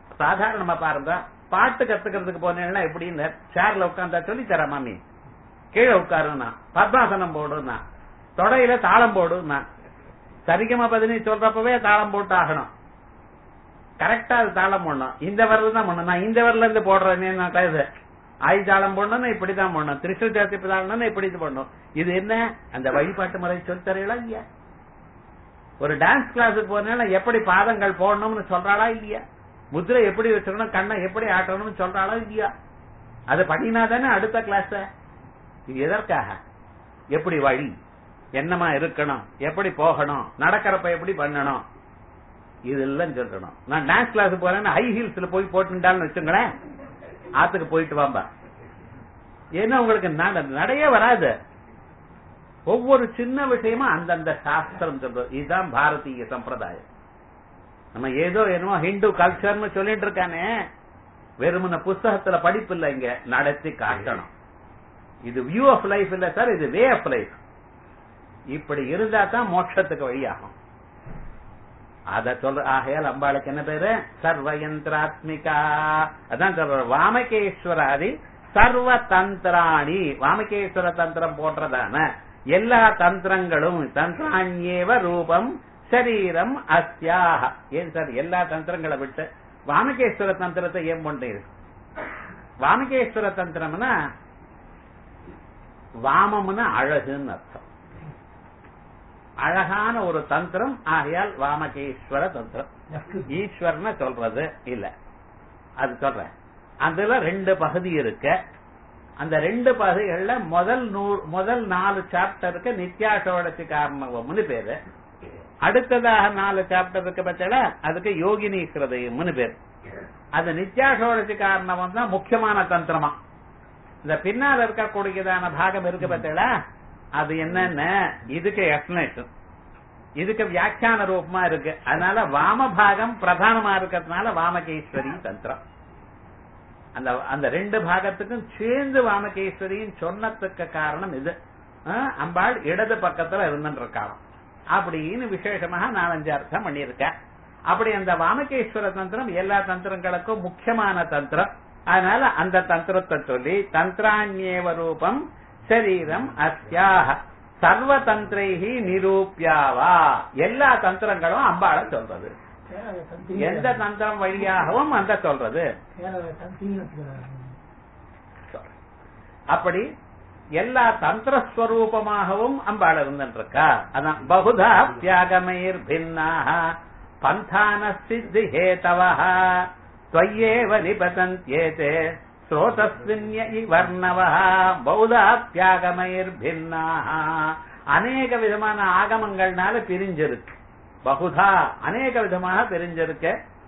சாதாரணமா பாருங்க, பாட்டு கத்துக்கிறதுக்கு போனேன்னா எப்படின்னு சேர்ல உட்கார்ந்தா சொல்லி தர மாமி கீழே உட்காருன்னா, பத்மாசனம் போடுன்னா, தொடையில தாளம் போடுன்னா, சரிகமா பதினி சொல்றப்பவே தாளம் போட்டு ஆகணும். கரெக்டா அது தாளம் போடணும். இந்த வரல தான் போடணும். நான் இந்த வரல இருந்து போடுறேன். ஆய் தாளம் போடணும்னா இப்படிதான் போடணும். திரிசூல் ஜாதி தாளம்னா இப்படி போடணும். இது என்ன அந்த வழிபாட்டு முறை சொல்லி தரீங்களா இல்லையா? ஒரு டான்ஸ் கிளாஸுக்கு போனா எப்படி பாதங்கள் போடணும்னு சொல்றாளா இல்லையா? முத்திரை எப்படி வச்சுக்கணும், கண்ணை எப்படி ஆட்டணும்னு சொல்றாளா இல்லையா? அது பண்ணினா தானே அடுத்த கிளாஸ். இது எதற்காக? எப்படி வழி என்னமா இருக்கணும், எப்படி போகணும், நடக்கிறப்ப எப்படி பண்ணணும், இதெல்லாம் சொல்லணும். நான் டான்ஸ் கிளாஸ் போறேன்னா ஹை ஹீல்ஸ்ல போய் போட்டுட்டான்னு வச்சுங்களேன், ஆத்துக்கு போயிட்டு வாம்பா. ஏன்னா உங்களுக்கு நடைய வராது. ஒவ்வொரு சின்ன விஷயமும் அந்தந்த சாஸ்திரம் சொல்றது. இதுதான் பாரதிய சம்பிரதாயம். நம்ம ஏதோ என்னமோ ஹிந்து கல்ச்சர்னு சொல்லிட்டு இருக்கானே, வெறுமன புஸ்தகத்துல படிப்பு இல்ல, இங்க நடத்தி காட்டணும். இது வியூ ஆஃப் லைஃப் இல்ல சார், இது வே ஆஃப் லைஃப். இப்படி இருந்தா தான் மோட்சத்துக்கு வழியாகும். அத சொல்ற. ஆகையால் அம்பாளுக்கு என்ன பேரு? சர்வயந்திராத்மிகா. அதான் சொல்ற வாமகேஸ்வராதி சர்வ தந்திராணி. வாமகேஸ்வர தந்திரம் போன்றதான எல்லா தந்திரங்களும் தந்திராண்யேவ ரூபம் சரீரம் அஸ்யாக. ஏன் சார் எல்லா தந்திரங்களை விட்டு வாமகேஸ்வர தந்திரத்தை ஏன் பண்றீங்க? வாமகேஸ்வர தந்திரம்னா வாமம்னு அழகுன்னு அர்த்தம். அழகான ஒரு தந்திரம். ஆகையால் வாமகேஸ்வர தந்திரம். ஈஸ்வரனை சொல்றது இல்ல, அது சொல்றேன். அதுல ரெண்டு பகுதி இருக்கு. அந்த ரெண்டு பகுதிகள்ல முதல் நூறு முதல் நாலு சாப்டருக்கு நித்யாசோடசி காரணம்னு பேரு. அடுத்ததாக நாலு சாப்டர் இருக்கு பட்சல அதுக்கு யோகினி ஹிருதயம்னு பேரு. அந்த நித்யாசோடசி காரணம் தான் முக்கியமான தந்திரமா. இந்த பின்னால் இருக்கக்கூடியதான பாகம் இருக்கு பட்சல அது என்னன்னு இதுக்கு எக்ஸ்பிளேஷன், இதுக்கு வியாக்கியான ரூபமா இருக்கு. அதனால வாம பாகம் பிரதானமா இருக்கிறதுனால வாமகேஸ்வரி தந்திரம். அந்த அந்த ரெண்டு பாகத்துக்கும் சேர்ந்து வாமகேஸ்வரின்னு சொன்னதுக்கு காரணம் இது. அம்பாள் இடது பக்கத்துல இருந்துருக்காங்க அப்படின்னு விசேஷமாக நாலஞ்சு அர்த்தம் பண்ணியிருக்க. அப்படி அந்த வாமகேஸ்வர தந்திரம் எல்லா தந்திரங்களுக்கும் முக்கியமான தந்திரம். அதனால அந்த தந்திரத்தை சொல்லி தந்திராண்யேவ ரூபம் சரீரம் அஸ்யாக சர்வ தந்திரைஹி நிரூபியாவா. எல்லா தந்திரங்களும் அம்பாள சொல்றது. எந்த தந்திரம் வழியாகவும் அந்த சொல்றது. அப்படி எல்லா தந்திரஸ்வரூபமாகவும் அம்பாள் இருந்துருக்கா. அதான் பகுதா தியாகமயிர் பின்னாக பந்தான சித்தி ஹேதவா त्वय्येव निपतन्त्येते ஸ்ரோதஸ்வின்ய வர்ணவா பௌதாத்யாகமயிர்பின்னாஹ. அநேக விதமான ஆகமங்கள்னால பிரிஞ்சிருக்கு. பகுதா அநேக விதமாக பிரிஞ்சிருக்கு.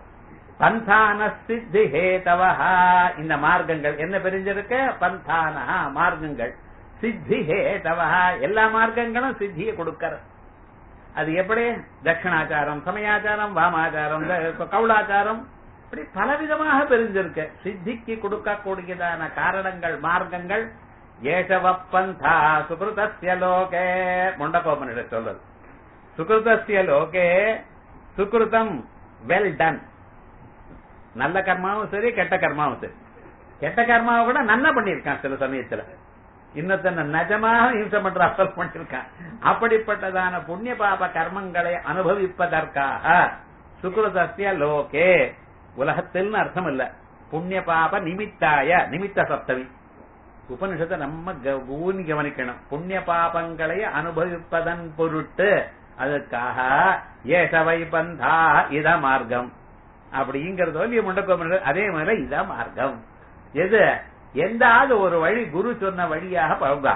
பந்தான சித்தி ஹேதவா இந்த மார்க்கங்கள் என்ன பிரிஞ்சிருக்கு? பந்தான மார்க்கங்கள், சித்தி ஹேதவா எல்லா மார்க்கங்களும் சித்தியை கொடுக்கற. அது எப்படி? தட்சிணாச்சாரம், சமயாச்சாரம், வாமாச்சாரம், கவுளாச்சாரம், இப்படி பலவிதமாக பிரிஞ்சிருக்க. சித்திக்கு கொடுக்கக்கூடியதான காரணங்கள் மார்க்கங்கள். ஏஷவப்பந்தா சுகிருதஸ்ய லோகே முண்டகோபனிட சொல்றது. சுகிருதஸ்ய லோகே சுகிருதம் வெல் டன். நல்ல கர்மாவும் சரி, கெட்ட கர்மாவும் சரி. கெட்ட கர்மாவை கூட நன்னா பண்ணிருக்கான் சில சமயத்துல. இன்னொருத்தன நிஜமாக ஹிம்சை பண்ற அசல் பண்ணிருக்கான். அப்படிப்பட்டதான புண்ணிய பாப கர்மங்களை அனுபவிப்பதற்காக சுகிருதஸ்ய லோகே, உலகத்தில் அர்த்தம் இல்ல, புண்ணிய பாப நிமித்தாய, நிமித்த சப்தமி உபனிஷத்தை நம்ம ஊனி கவனிக்கணும். புண்ணிய பாபங்களை அனுபவிப்பதன் பொருட்டு அதுக்காக ஏசவை பந்தா இத மார்க்கம் அப்படிங்கறது சொல்லி முண்டக்கோம. அதே மாதிரி இத மார்க்கம். எது எந்தாவது ஒரு வழி குரு சொன்ன வழியாக பழகா.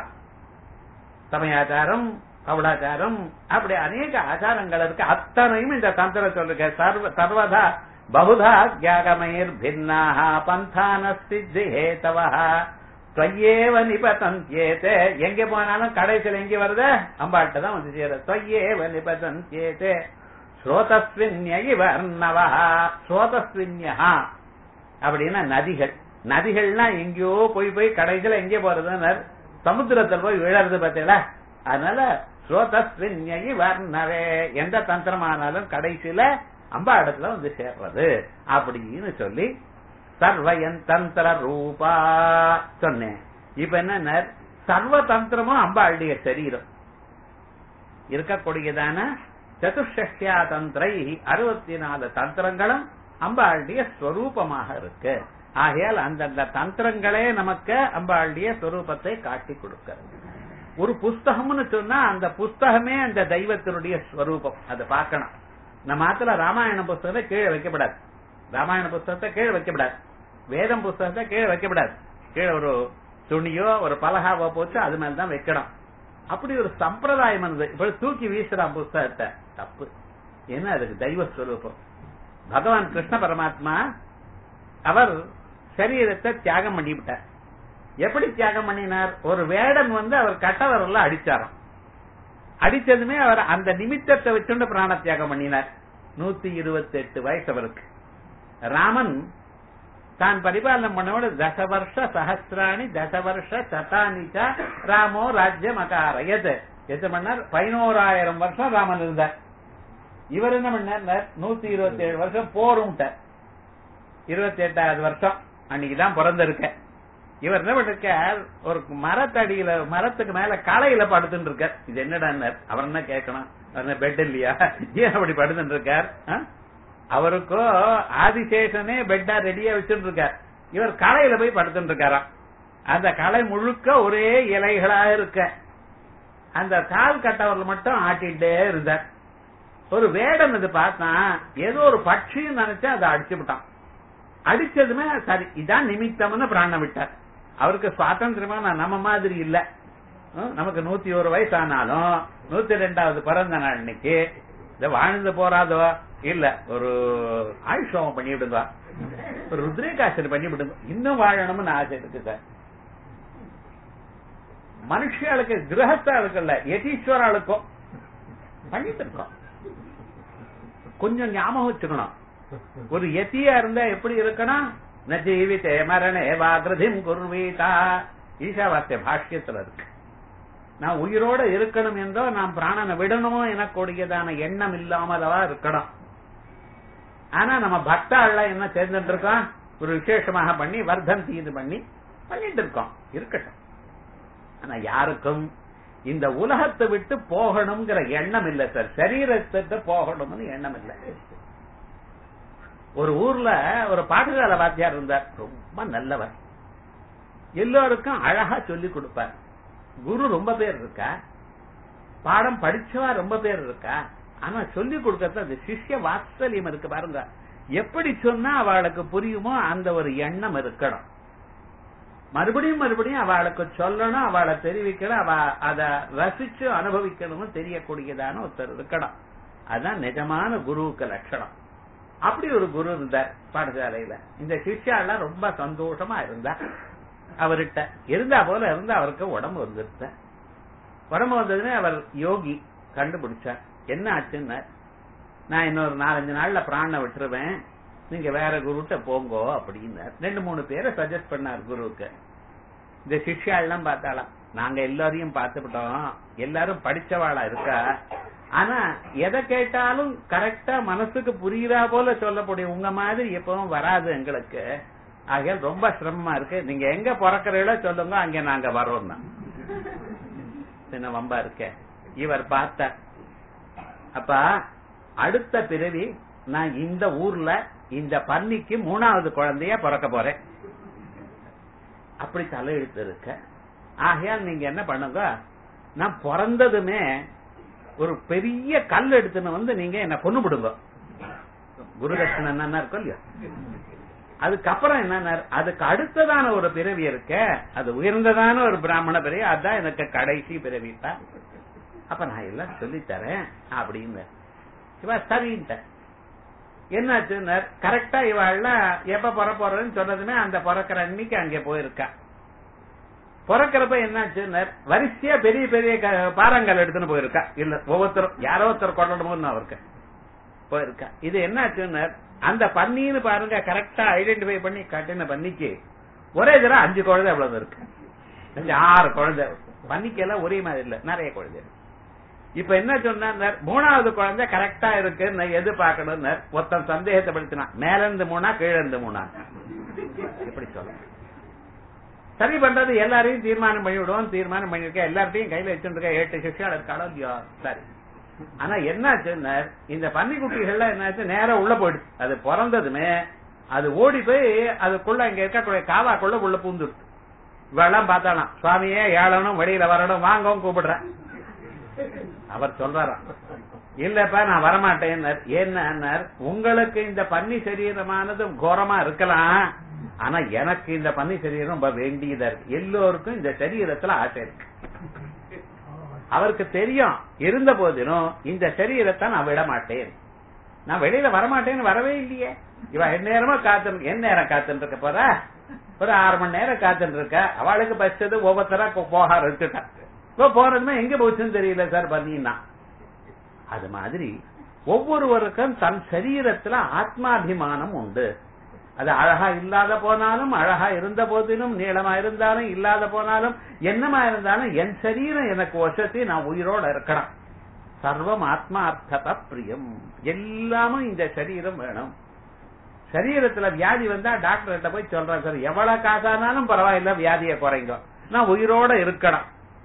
சமயாச்சாரம், கவுடாச்சாரம், அப்படி அநேக ஆச்சாரங்கள் இருக்கு. அத்தனையும் இந்த தந்திர சொல்லுங்க. சர்வ சர்வதா பகுதா தியாகமயிர் பின்னாஹ பந்தான சித்தி ஹேதவா त्वय्येव निपतन्त्येते. எங்க போனாலும் கடைசியில் எங்க வருது? அம்பாள்கிட்ட தான் வந்து சேர. त्वय्येव निपतन्त्येते ஸ்ரோதஸ்வின்யை வர்ணவா. ஸ்ரோதஸ்வின்யா அப்படின்னா நதிகள். நதிகள்னா எங்கேயோ போய் போய் கடைசியில் எங்கே போறதுன்னு சமுத்திரத்தில் போய் விழறது பார்த்தீங்களா? அதனால ஸ்ரோதஸ்வின்யை வர்ணவே எந்த தந்திரமானாலும் கடைசியில அம்பா இடத்துல வந்து சேர்றது அப்படின்னு சொல்லி சர்வயன் தந்திர ரூபா சொன்னேன். இப்ப என்ன சர்வ தந்திரமும் அம்பாளுடைய சரீரம் இருக்கக்கூடியதான சதுஷ்யா தந்திரை அறுபத்தி நாலு தந்திரங்களும் அம்பாளுடைய ஸ்வரூபமாக இருக்கு. ஆகையால் அந்தந்த தந்திரங்களே நமக்கு அம்பாளுடைய ஸ்வரூபத்தை காட்டி கொடுக்கிறது. ஒரு புஸ்தகம்னு சொன்னா அந்த புஸ்தகமே அந்த தெய்வத்தினுடைய ஸ்வரூபம். அதை பார்க்கணும். நம்ம ஆத்துல ராமாயண புஸ்தகத்தை கீழே வைக்கப்படாது, ராமாயண புஸ்தகத்தை கீழே வைக்கப்படாது, வேதம் புஸ்தகத்தை கீழே வைக்கப்படாது. கீழே ஒரு துணியோ ஒரு பலகாவோ போச்சு அது மேலதான் வைக்கணும். அப்படி ஒரு சம்பிரதாயம் இருந்தது. இப்ப தூக்கி வீசுறான் புஸ்தகத்தை, தப்பு. ஏன்னா அதுக்கு தெய்வ ஸ்வரூபம். பகவான் கிருஷ்ண பரமாத்மா அவர் சரீரத்தை தியாகம் பண்ணிவிட்டார். எப்படி தியாகம் பண்ணினார்? ஒரு வேடன் வந்து அவர் கட்டவரல அடிச்சாராம். அடிச்சதுமே அவர் அந்த நிமித்தத்தை வச்சுண்டு பிராண தியாகம் பண்ணினார். நூத்தி இருபத்தி எட்டு வயசு அவருக்கு. ராமன் தான் பரிபாலனம் பண்ணவோட தச வருஷ சஹசிராணி தச வருஷ சதானிச்ச ராமோ ராஜ்யம் அகாரயத். எது பண்ணார்? பதினோராயிரம் வருஷம் ராமன் இருந்தார். இவர் என்ன பண்ணார்? நூத்தி இருபத்தி ஏழு வருஷம் போரும்ட்டார். இருபத்தி எட்டாவது வருஷம் அன்னைக்குதான் பிறந்திருக்க. இவர் என்ன பண்ணிருக்கார்? ஒரு மரத்தடியில மரத்துக்கு மேல களையில படுத்துட்டு இருக்கார். இது என்னடா? அவர் என்ன கேட்கணும்? பெட் இல்லையா? ஏன் அப்படி படுத்துட்டு இருக்கார்? அவருக்கோ ஆதிசேஷனே பெட்டா ரெடியா வச்சுட்டு இருக்கார். இவர் களையில போய் படுத்துட்டு இருக்காராம். அந்த களை முழுக்க ஒரே இலைகளா இருக்க. அந்த கால் கட்டவர்கள் மட்டும் ஆட்டிட்டே இருந்தார். ஒரு வேடன் இது பார்த்தா ஏதோ ஒரு பட்சின்னு நினைச்சா அதை அடிச்சு விட்டான். அடிச்சதுமே சரி இதான் நிமித்தம்னு பிராணம் விட்டார். அவருக்கு சுவாதந்திரமா நம்ம மாதிரி இல்ல. நமக்கு நூத்தி ஒரு வயசு ஆனாலும் நூத்தி ரெண்டாவது பிறந்த நாள் இன்னைக்கு இத வாழ்ந்து போறாதோ இல்ல, ஒரு ஆயுஷோமம் பண்ணி விடுங்க, ஒரு ருத்ரேகாசன் பண்ணி விடுங்க, இன்னும் வாழணும்னு ஆசை இருக்கு சார். மனுஷாளுக்கு கிரகஸ்தாளுக்குல்ல யதீஸ்வராளுக்கும் பண்ணிட்டு இருக்கோம். கொஞ்சம் ஞாபகம் வச்சுக்கணும். ஒரு யதியா இருந்தா எப்படி இருக்கணும்? ந ஜீவிதே மரணே வாகிருதிம் குர்வீதா. ஈஷாவாஸ்ய பாஷ்யத்துல இருக்கு. நான் உயிரோட இருக்கணும் என்றோ நாம் பிராணனை விடணும் எனக்கூடியதான எண்ணம் இல்லாமலவா இருக்கணும். ஆனா நம்ம பக்தாள்ல என்ன சேர்ந்துட்டு இருக்கோம்? ஒரு விசேஷமாக பண்ணி வர்தம் தீது பண்ணி பண்ணிட்டு இருக்கோம். இருக்கட்டும். ஆனா யாருக்கும் இந்த உலகத்தை விட்டு போகணுங்கிற எண்ணம் இல்ல சார். சரீரத்தை போகணும்னு எண்ணம் இல்லை. ஒரு ஊர்ல ஒரு பாடசாலை வாத்தியார் இருந்தார். ரொம்ப நல்லவர். எல்லோருக்கும் அழகா சொல்லி கொடுப்பார். குரு ரொம்ப பேர் இருக்கா, பாடம் படிச்சவா ரொம்ப பேர் இருக்கா. ஆனா சொல்லி கொடுக்கறது அந்த சிஷ்ய வாத்சல்யம் இருக்கு பாருங்க. எப்படி சொன்னா அவளுக்கு புரியுமோ அந்த ஒரு எண்ணம் இருக்கணும். மறுபடியும் மறுபடியும் அவளுக்கு சொல்லணும், அவளை தெரிவிக்கணும், அவ அதை ரசிச்சு அனுபவிக்கணும்னு தெரியக்கூடியதான ஒருத்தர் இருக்கணும். அதுதான் நிஜமான குருவுக்கு லட்சணம். அப்படி ஒரு குரு இருந்தார் பாடசாலையில. இந்த சிஷ்யாலாம் ரொம்ப சந்தோஷமா இருந்தா. அவர்கிட்ட இருந்தா போல இருந்தா அவருக்கு உடம்பு வந்துருத்த. உடம்பு வந்ததுன்னு அவர் யோகி கண்டுபிடிச்சார். என்ன ஆச்சுன்னு, நான் இன்னொரு நாலஞ்சு நாள்ல பிராண விட்டுருவேன், நீங்க வேற குருட்ட போங்கோ அப்படின்னு ரெண்டு மூணு பேரை சஜஸ்ட் பண்ணார் குருவுக்கு. இந்த சிஷ்யாலாம் பார்த்தாலாம், நாங்க எல்லாரையும் பார்த்துவிட்டோம், எல்லாரும் படிச்சவாளா இருக்கா, ஆனா எதை கேட்டாலும் கரெக்டா மனசுக்கு புரியுறா போல சொல்லக்கூடிய உங்க மாதிரி எப்பவும் வராது எங்களுக்கு. ஆகையால் ரொம்ப சிரமமா இருக்கு. நீங்க எங்க பிறக்கிறீங்களோ சொல்லுங்க, அங்க நாங்க வரோம் தான். சின்ன வம்பா இருக்க. இவர் பார்த்த அப்ப அடுத்த பிறவி நான் இந்த ஊர்ல இந்த பன்னிக்கு மூணாவது குழந்தைய பிறக்க போறேன். அப்படி தலையெழுத்து இருக்க. ஆகையால் நீங்க என்ன பண்ணுங்க, நான் பிறந்ததுமே ஒரு பெரிய கல் எடுத்துன்னு வந்து நீங்க என்ன கொண்டு விடுங்க. குருதட்சணை என்ன இருக்கும் இல்லையா? அதுக்கப்புறம் என்ன, அதுக்கு அடுத்ததான ஒரு பிறவி இருக்க, அது உயர்ந்ததான ஒரு பிராமண பிறவி, அதுதான் எனக்கு கடைசி பிறவிட்டா. அப்ப நான் எல்லாம் சொல்லித்தரேன் அப்படின்னு இவ சரின்ட்ட. என்னாச்சு, கரெக்டா இவாள்லாம் எப்ப பிற போறதுன்னு சொன்னதுமே அந்த பிறக்கிற அன்னைக்கு அங்கே போயிருக்கா. பிறக்கிறப்ப என்னாச்சு, வரிசையா பெரிய பெரிய பாறாங்கல் எடுத்துன்னு போயிருக்கா. இல்ல ஒவ்வொருத்தரும் யாரோ ஒருத்தர் கொள்ளணும்னு அவருக்கு போயிருக்கா. இது என்னாச்சுன்னு, அந்த பன்னின்னு பாருங்க கரெக்டா ஐடென்டிஃபை பண்ணி கட்டின பன்னிக்கு ஒரே தடவை அஞ்சு குழந்தை எவ்வளவு இருக்கு, அஞ்சு ஆறு குழந்தை. பன்னிக்கு எல்லாம் ஒரே மாதிரி இல்ல, நிறைய குழந்தை. இப்ப என்ன சொன்ன, மூணாவது குழந்தை கரெக்டா இருக்கு, எது பாக்கணும் ஒருத்தன் சந்தேகத்தை படுத்தினா, மேல இருந்து மூணா கீழ இருந்து மூணா, எப்படி சொல்ல. சரி பண்றது எல்லாரையும் தீர்மானம் பண்ணி விடுவோம், தீர்மானம் பண்ணிருக்க எல்லார்ட்டையும் கையில வச்சுருக்க எட்டு சிஷியால் இருக்காளோ இல்லையோ சரி. ஆனா என்னாச்சுன்னா இந்த பன்னிக்குட்டிகள்ல என்னாச்சு, நேரம் உள்ள போயிடுச்சு. அது பிறந்ததுமே அது ஓடி போய் அதுக்குள்ள இங்க இருக்கக்கூடிய காவாக்குள்ள உள்ள பூந்துடுச்சு. இவெல்லாம் பார்த்தாலாம், சுவாமியே ஏழனும் வெளியில வரணும் வாங்கவும் கூப்பிடுறேன். அவர் சொல்றாராம், இல்லப்பா நான் வரமாட்டேன். என்ன, உங்களுக்கு இந்த பன்னி சரீரமானது கோரமா இருக்கலாம், ஆனா எனக்கு இந்த பன்னி சரீரம் ரொம்ப வேண்டியதா இருக்கு. எல்லோருக்கும் இந்த சரீரத்துல ஆசை இருக்கு. அவருக்கு தெரியும், இருந்த போதிலும் இந்த சரீரத்தை நான் விட மாட்டேன், நான் வெளியில வரமாட்டேன்னு வரவே இல்லையே. இவ என் நேரமா காத்து என் நேரம் காத்துட்டு இருக்க போற, ஒரு ஆறு மணி நேரம் காத்துட்டு இருக்க. அவளுக்கு பச்சது ஒவ்வொருத்தரா போக ஆரம்பிச்சுட்டா. இப்போ போறதுமே எங்க போச்சுன்னு தெரியல சார் பண்ணினா. அது மாதிரி ஒவ்வொருவருக்கும் தன் சரீரத்துல ஆத்மாபிமானம் உண்டு. அது அழகா இல்லாத போனாலும், அழகா இருந்த போதிலும், நீளமா இருந்தாலும் இல்லாத போனாலும், என்னமா இருந்தாலும் என் சரீரம் எனக்கு வசதி, நான் உயிரோட இருக்கணும். சர்வம் ஆத்மார்த்தத பிரியம், எல்லாமும் இந்த சரீரம் வேணும். சரீரத்துல வியாதி வந்தா டாக்டர் கிட்ட போய் சொல்றேன், சார் எவ்வளவு காசானாலும் பரவாயில்ல வியாதியை குறைங்க, நான் உயிரோட இருக்கணும்.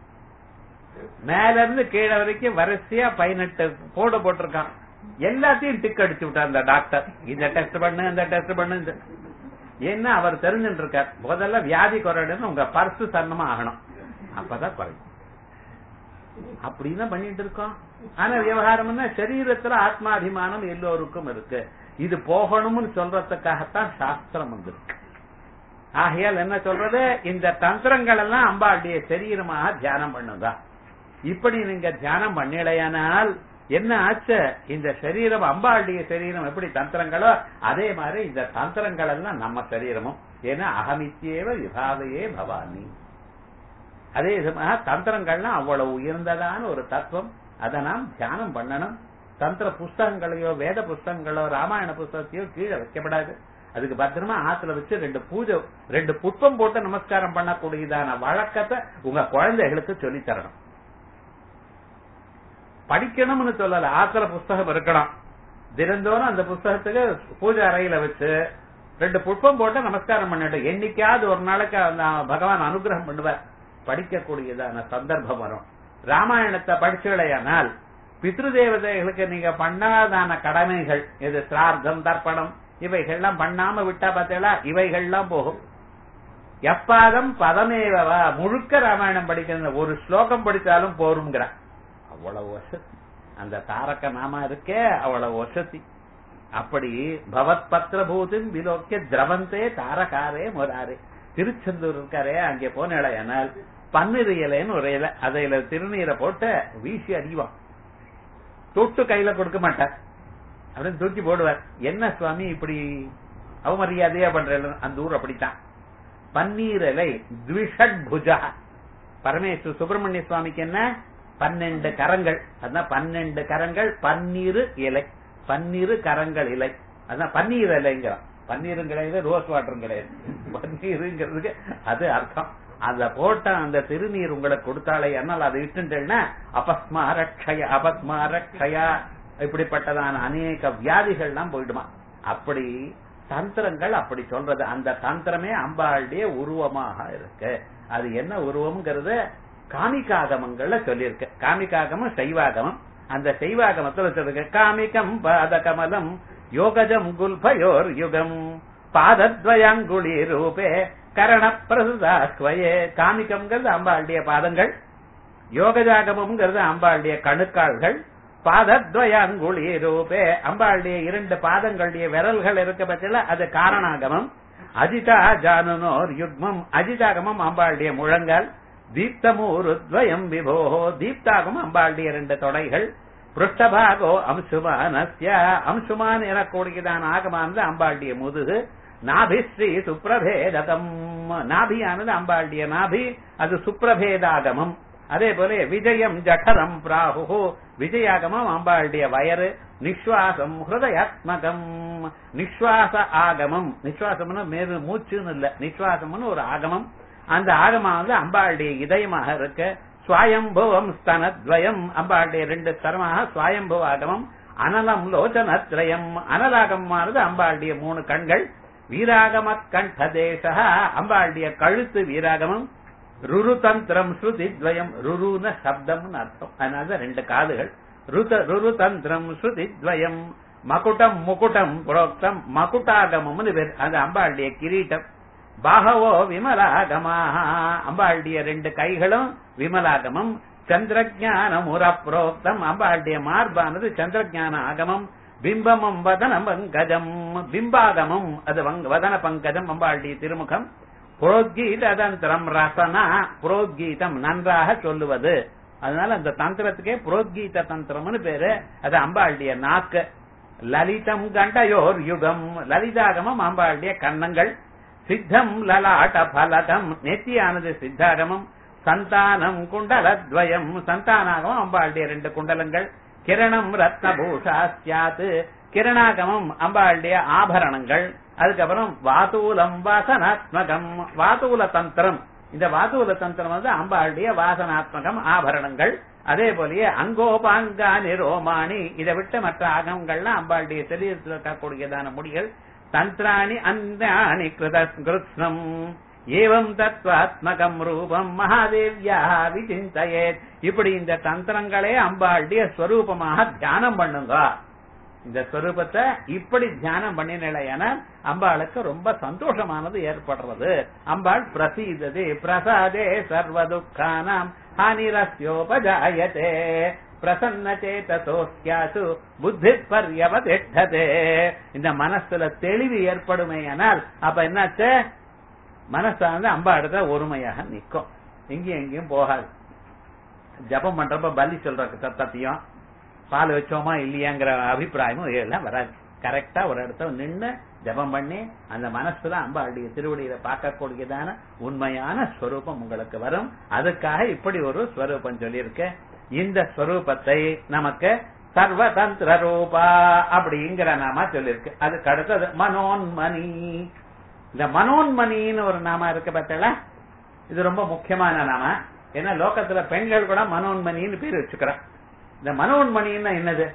மேல இருந்து கீழே வரைக்கும் வரிசையா பதினெட்டு போட போட்டிருக்கான். எல்லாத்தையும் டிக் அடிச்சு விட்டார் அந்த டாக்டர். இந்த டெஸ்ட் பண்ணு, அந்த டெஸ்ட் பண்ணு. ஏன்னா அவர் தெரிஞ்சுட்டு இருக்கார், முதல்ல வியாதி குறையணும், உங்க பர்சு சன்னமா ஆகணும், அப்பதான் குறையும். அப்படின்னா பண்ணிட்டு இருக்கோம். ஆனா விவகாரம்னா சரீரத்துல ஆத்மாபிமானம் எல்லோருக்கும் இருக்கு. இது போகணும்னு சொல்றதுக்காகத்தான் சாஸ்திரம் வந்திருக்கு. ஆகையால் என்ன சொல்றது, இந்த தந்திரங்கள் எல்லாம் அம்பாளுடைய சரீரமாக தியானம் பண்ணுதா. இப்படி நீங்க தியானம் பண்ணலையானால் என்ன ஆச்சு, இந்த சரீரம் அம்பாளுடைய சரீரம் எப்படி தந்திரங்களோ அதே மாதிரி இந்த தந்திரங்கள் எல்லாம் நம்ம சரீரமும். ஏன்னா அகமித்யேவ விபாவையே பவானி. அதே விதமாக தந்திரங்கள்லாம் அவ்வளவு உயர்ந்ததான ஒரு தத்துவம். அதை நாம் தியானம் பண்ணணும். தந்திர புஸ்தகங்களையோ வேத புஸ்தகங்களோ ராமாயண புஸ்தகத்தையோ கீழே வைக்கப்படாது. அதுக்கு பத்திரமா ஆத்துல வச்சு ரெண்டு பூஜை ரெண்டு புஷ்பம் போட்டு நமஸ்காரம் பண்ணக்கூடியதான வழக்கத்தை உங்க குழந்தைகளுக்கு சொல்லி தரணும். படிக்கணும்னு சொல்லல, ஆத்துல புஸ்தகம் இருக்கணும். தினந்தோறும் அந்த புஸ்தகத்துக்கு பூஜை அறையில வச்சு ரெண்டு புஷ்பம் போட்டு நமஸ்காரம் பண்ணிட்டு என்னைக்காவது ஒரு நாளைக்கு பகவான் அனுகிரகம் பண்ணுவார். படிக்கக்கூடியதான சந்தர்ப்பம் வரும். ராமாயணத்தை படிச்சுடையானால் பித்ரு தேவதைகளுக்கு நீங்க பண்ணாதான கடமைகள் இது சிரார்த்தம் தர்ப்பணம் இவைகள்லாம் பண்ணாம விட்டா பார்த்தீங்களா, இவைகள்லாம் போகும். எப்பாதம் பதமேவா, முழுக்க ராமாயணம் படிக்கிற ஒரு ஸ்லோகம் படித்தாலும் போருங்கிற அவ்வளவு வசதி அந்த தாரக நாமா இருக்கே, அவ்வளவு வசதி. அப்படி பவத் பத்திரபூதின் விலோக்கிய திரவந்தே தாரகாரே முராரே. திருச்செந்தூர் இருக்காரே, அங்கே போன இலையானால் பன்னீர் இலைன்னு ஒரு இலை, அதையில திருநீரை போட்டு வீசி அடிவான். தொட்டு கையில கொடுக்க மாட்டார், அப்படின்னு தூக்கி போடுவார். என்ன சுவாமி இப்படி அவமரியாதையா பண்ற, அந்த ஊர் அப்படித்தான். பன்னீர் இலை த்விஷட் புஜா. பரமேஸ்வர சுப்பிரமணிய சுவாமிக்கு என்ன பன்னெண்டு கரங்கள், அதான் பன்னெண்டு கரங்கள் பன்னீர் இலை, பன்னீர் கரங்கள் இலை, அதான் பன்னீர் இலைங்கிறான். பன்னீரும் கிடையாது, ரோஸ் வாட்டரும் கிடையாது, பன்னீருங்கிறதுக்கு அது அர்த்தம். அத போட்ட அந்த திருநீர் உங்களுக்கு கொடுத்தாலே என்னால் அதை இட்டுட்டேன்னா அபஸ்மாரக்ஷய அபஸ்மாரக்ஷயா இப்படிப்பட்டதான அநேக வியாதிகள்லாம் போயிடுமா. அப்படி தந்திரங்கள் அப்படி சொல்றது. அந்த தந்திரமே அம்பாளுடைய உருவமாக இருக்கு. அது என்ன உருவம்ங்கிறது காமிகாகமங்கள்ல சொல்லியிருக்கு. காமிகாகமம் சைவாகமம். அந்த சைவாகமத்துல சொல்லிருக்கு, காமிகம் பாதகமலம் யோகஜம் குல்பயோர் யுகம் பாதத்வயாங்குளி ரூபே கரண பிரசுதாஸ்வயே. காமிகம்ங்கிறது அம்பாளுடைய பாதங்கள், யோகஜாகமம்ங்கிறது அம்பாளுடைய கணுக்கால்கள், பாதத்வயாங்குளி ரூபே அம்பாளுடைய இரண்டு பாதங்களுடைய விரல்கள் இருக்க பட்சல அது காரணாகமம். அஜிதா ஜானுனோர் யுக்மம் அஜிதாகமம் அம்பாளுடைய முழங்கால். தீப்தமூருத்வயம் விபோஹோ தீப்தாகமம் அம்பாளுடைய இரண்டு தொடைகள். புருஷ்டபாகோ அம்சுமானஸ்ய அம்சுமான் எனக்கூடியதான ஆகமானது அம்பாளுடைய முதுகு. நாபி ஸ்ரீ சுப்ரபேதகம் நாபியானது அம்பாளுடைய நாபி, அது சுப்ரபேதாகமம். அதே போல விஜயம் ஜடரம் பிராஹு விஜயாகமம் அம்பாளுடைய வயறு. நிஸ்வாசம் ஹிருதயாத்மகம் நிஸ்வாச ஆகமம். நிஸ்வாசம்னு மேறு மூச்சுன்னு இல்ல, நிஸ்வாசம்னு ஒரு ஆகமம். அந்த ஆகமம் வந்து அம்பாளுடைய இதயமாக இருக்கு. சுவாயம்புவம் ஸ்தனத்வயம் அம்பாளுடைய ரெண்டு ஸ்தரமாக சுவாயம்புவ ஆகமம். அனலம் லோச்சனத்ரயம் அனலாகமானது அம்பாளுடைய மூணு கண்கள். வீராகம கண்டதேச அம்பாளுடைய கழுத்து வீராகமம், ருரு தந்திரம் ஸ்ருதி துவயம், ருருன சப்தம்னு அர்த்தம், அதனால ரெண்டு காதுகள், ருரு தந்திரம் ஸ்ருதி துவயம், மகுடம் முகுடம் புரோக்தம், மகுடாகமம்னு பேர் அது அம்பாளுடைய கிரீட்டம், பாகவோ விமலாகமாக அம்பாளுடைய ரெண்டு கைகளும் விமலாகமம், சந்திரஜானம் உரப்ரோக்தம் அம்பாளுடைய மார்பானது சந்திரஜான ஆகமம், பிம்பமம் வதன பங்கஜம் பிம்பாகமம் அது வதன பங்கஜம் அம்பாளுடைய திருமுகம், புரோத்கீத தந்திரம் ரசனா புரோத்கீதம் நன்றாக சொல்லுவது, அதனால அந்த தந்திரத்துக்கே புரோத்கீத தந்திரம்னு பேரு, அது அம்பாளுடைய நாக்கு, லலிதம் கண்டயோர் யுகம் லலிதாகமம் அம்பாளுடைய கண்ணங்கள், சித்தம் லலாட்ட பலகம் நெத்தியானது சித்தாகமம், சந்தானம் குண்டலத்வயம் சந்தானாகமம் அம்பாளுடைய ரெண்டு குண்டலங்கள், கிரணம் ரத்னபூஷா சியாத் கிரணாகமம் அம்பாளுடைய ஆபரணங்கள், அதுக்கப்புறம் வாதூலம் வாசனாத்மகம் வாதூல தந்திரம், இந்த வாதூல தந்திரம் வந்து அம்பாளுடைய வாசனாத்மகம் ஆபரணங்கள், அதே போலயே அங்கோபாங்கானி ரோமாணி இதை விட்டு மற்ற ஆகமங்கள்லாம் அம்பாளுடைய சரீரத்தில் இருக்கக்கூடியதான முடிகள், தந்திராணி அந்தானி கிருஷ்ணம் ஏவம் தத்வாத்மகம் ரூபம் மகாதேவியா விசிந்தயேத், இப்படி இந்த தந்திரங்களே அம்பாளுடைய ஸ்வரூபமாக தியானம் பண்ணுங்க. இந்த ஸ்வரூபத்தை இப்படி தியானம் பண்ணினா அம்பாளுக்கு ரொம்ப சந்தோஷமானது ஏற்படுறது. அம்பாள் பிரசீததே பிரசாதே சர்வ துக்கானாம் ஹானிரஸ்யோபஜாயதே பிரசன்ன சேதசோஸ்யாசு புத்தி பர்யவதிஷ்டதே. இந்த மனசுல தெளிவு ஏற்படுமேயானால் அப்ப என்னாச்சு, மனசானது அம்பா இடத்துல ஒருமையாக நிற்கும், எங்கேயும் எங்கேயும் போகாது. ஜபம் பண்றப்ப பலி சொல்ற சத்தத்தையும் பால் வச்சோமா இல்லையாங்கிற அபிப்பிராயமும் எல்லாம் வராது. கரெக்டா ஒரு இடத்துல நின்று ஜபம் பண்ணி அந்த மனசுல அம்பாளுடைய திருவடியில பார்க்கக்கூடியதான உண்மையான ஸ்வரூபம் உங்களுக்கு வரும். அதுக்காக இப்படி ஒரு ஸ்வரூபம் சொல்லியிருக்க. இந்த ஸ்வரூபத்தை நமக்கு சர்வதந்திர ரூபா அப்படிங்கிற நாம சொல்லியிருக்கு. அதுக்கு அடுத்தது மனோன்மணி. இந்த மனோன்மணின்னு ஒரு நாம இருக்கு பார்த்தல, இது ரொம்ப முக்கியமான நாம. ஏன்னா லோகத்துல பெண்கள் கூட மனோன்மணின்னு பேர் வச்சுக்கிறான். இந்த மனோன்மணின்னா என்னது,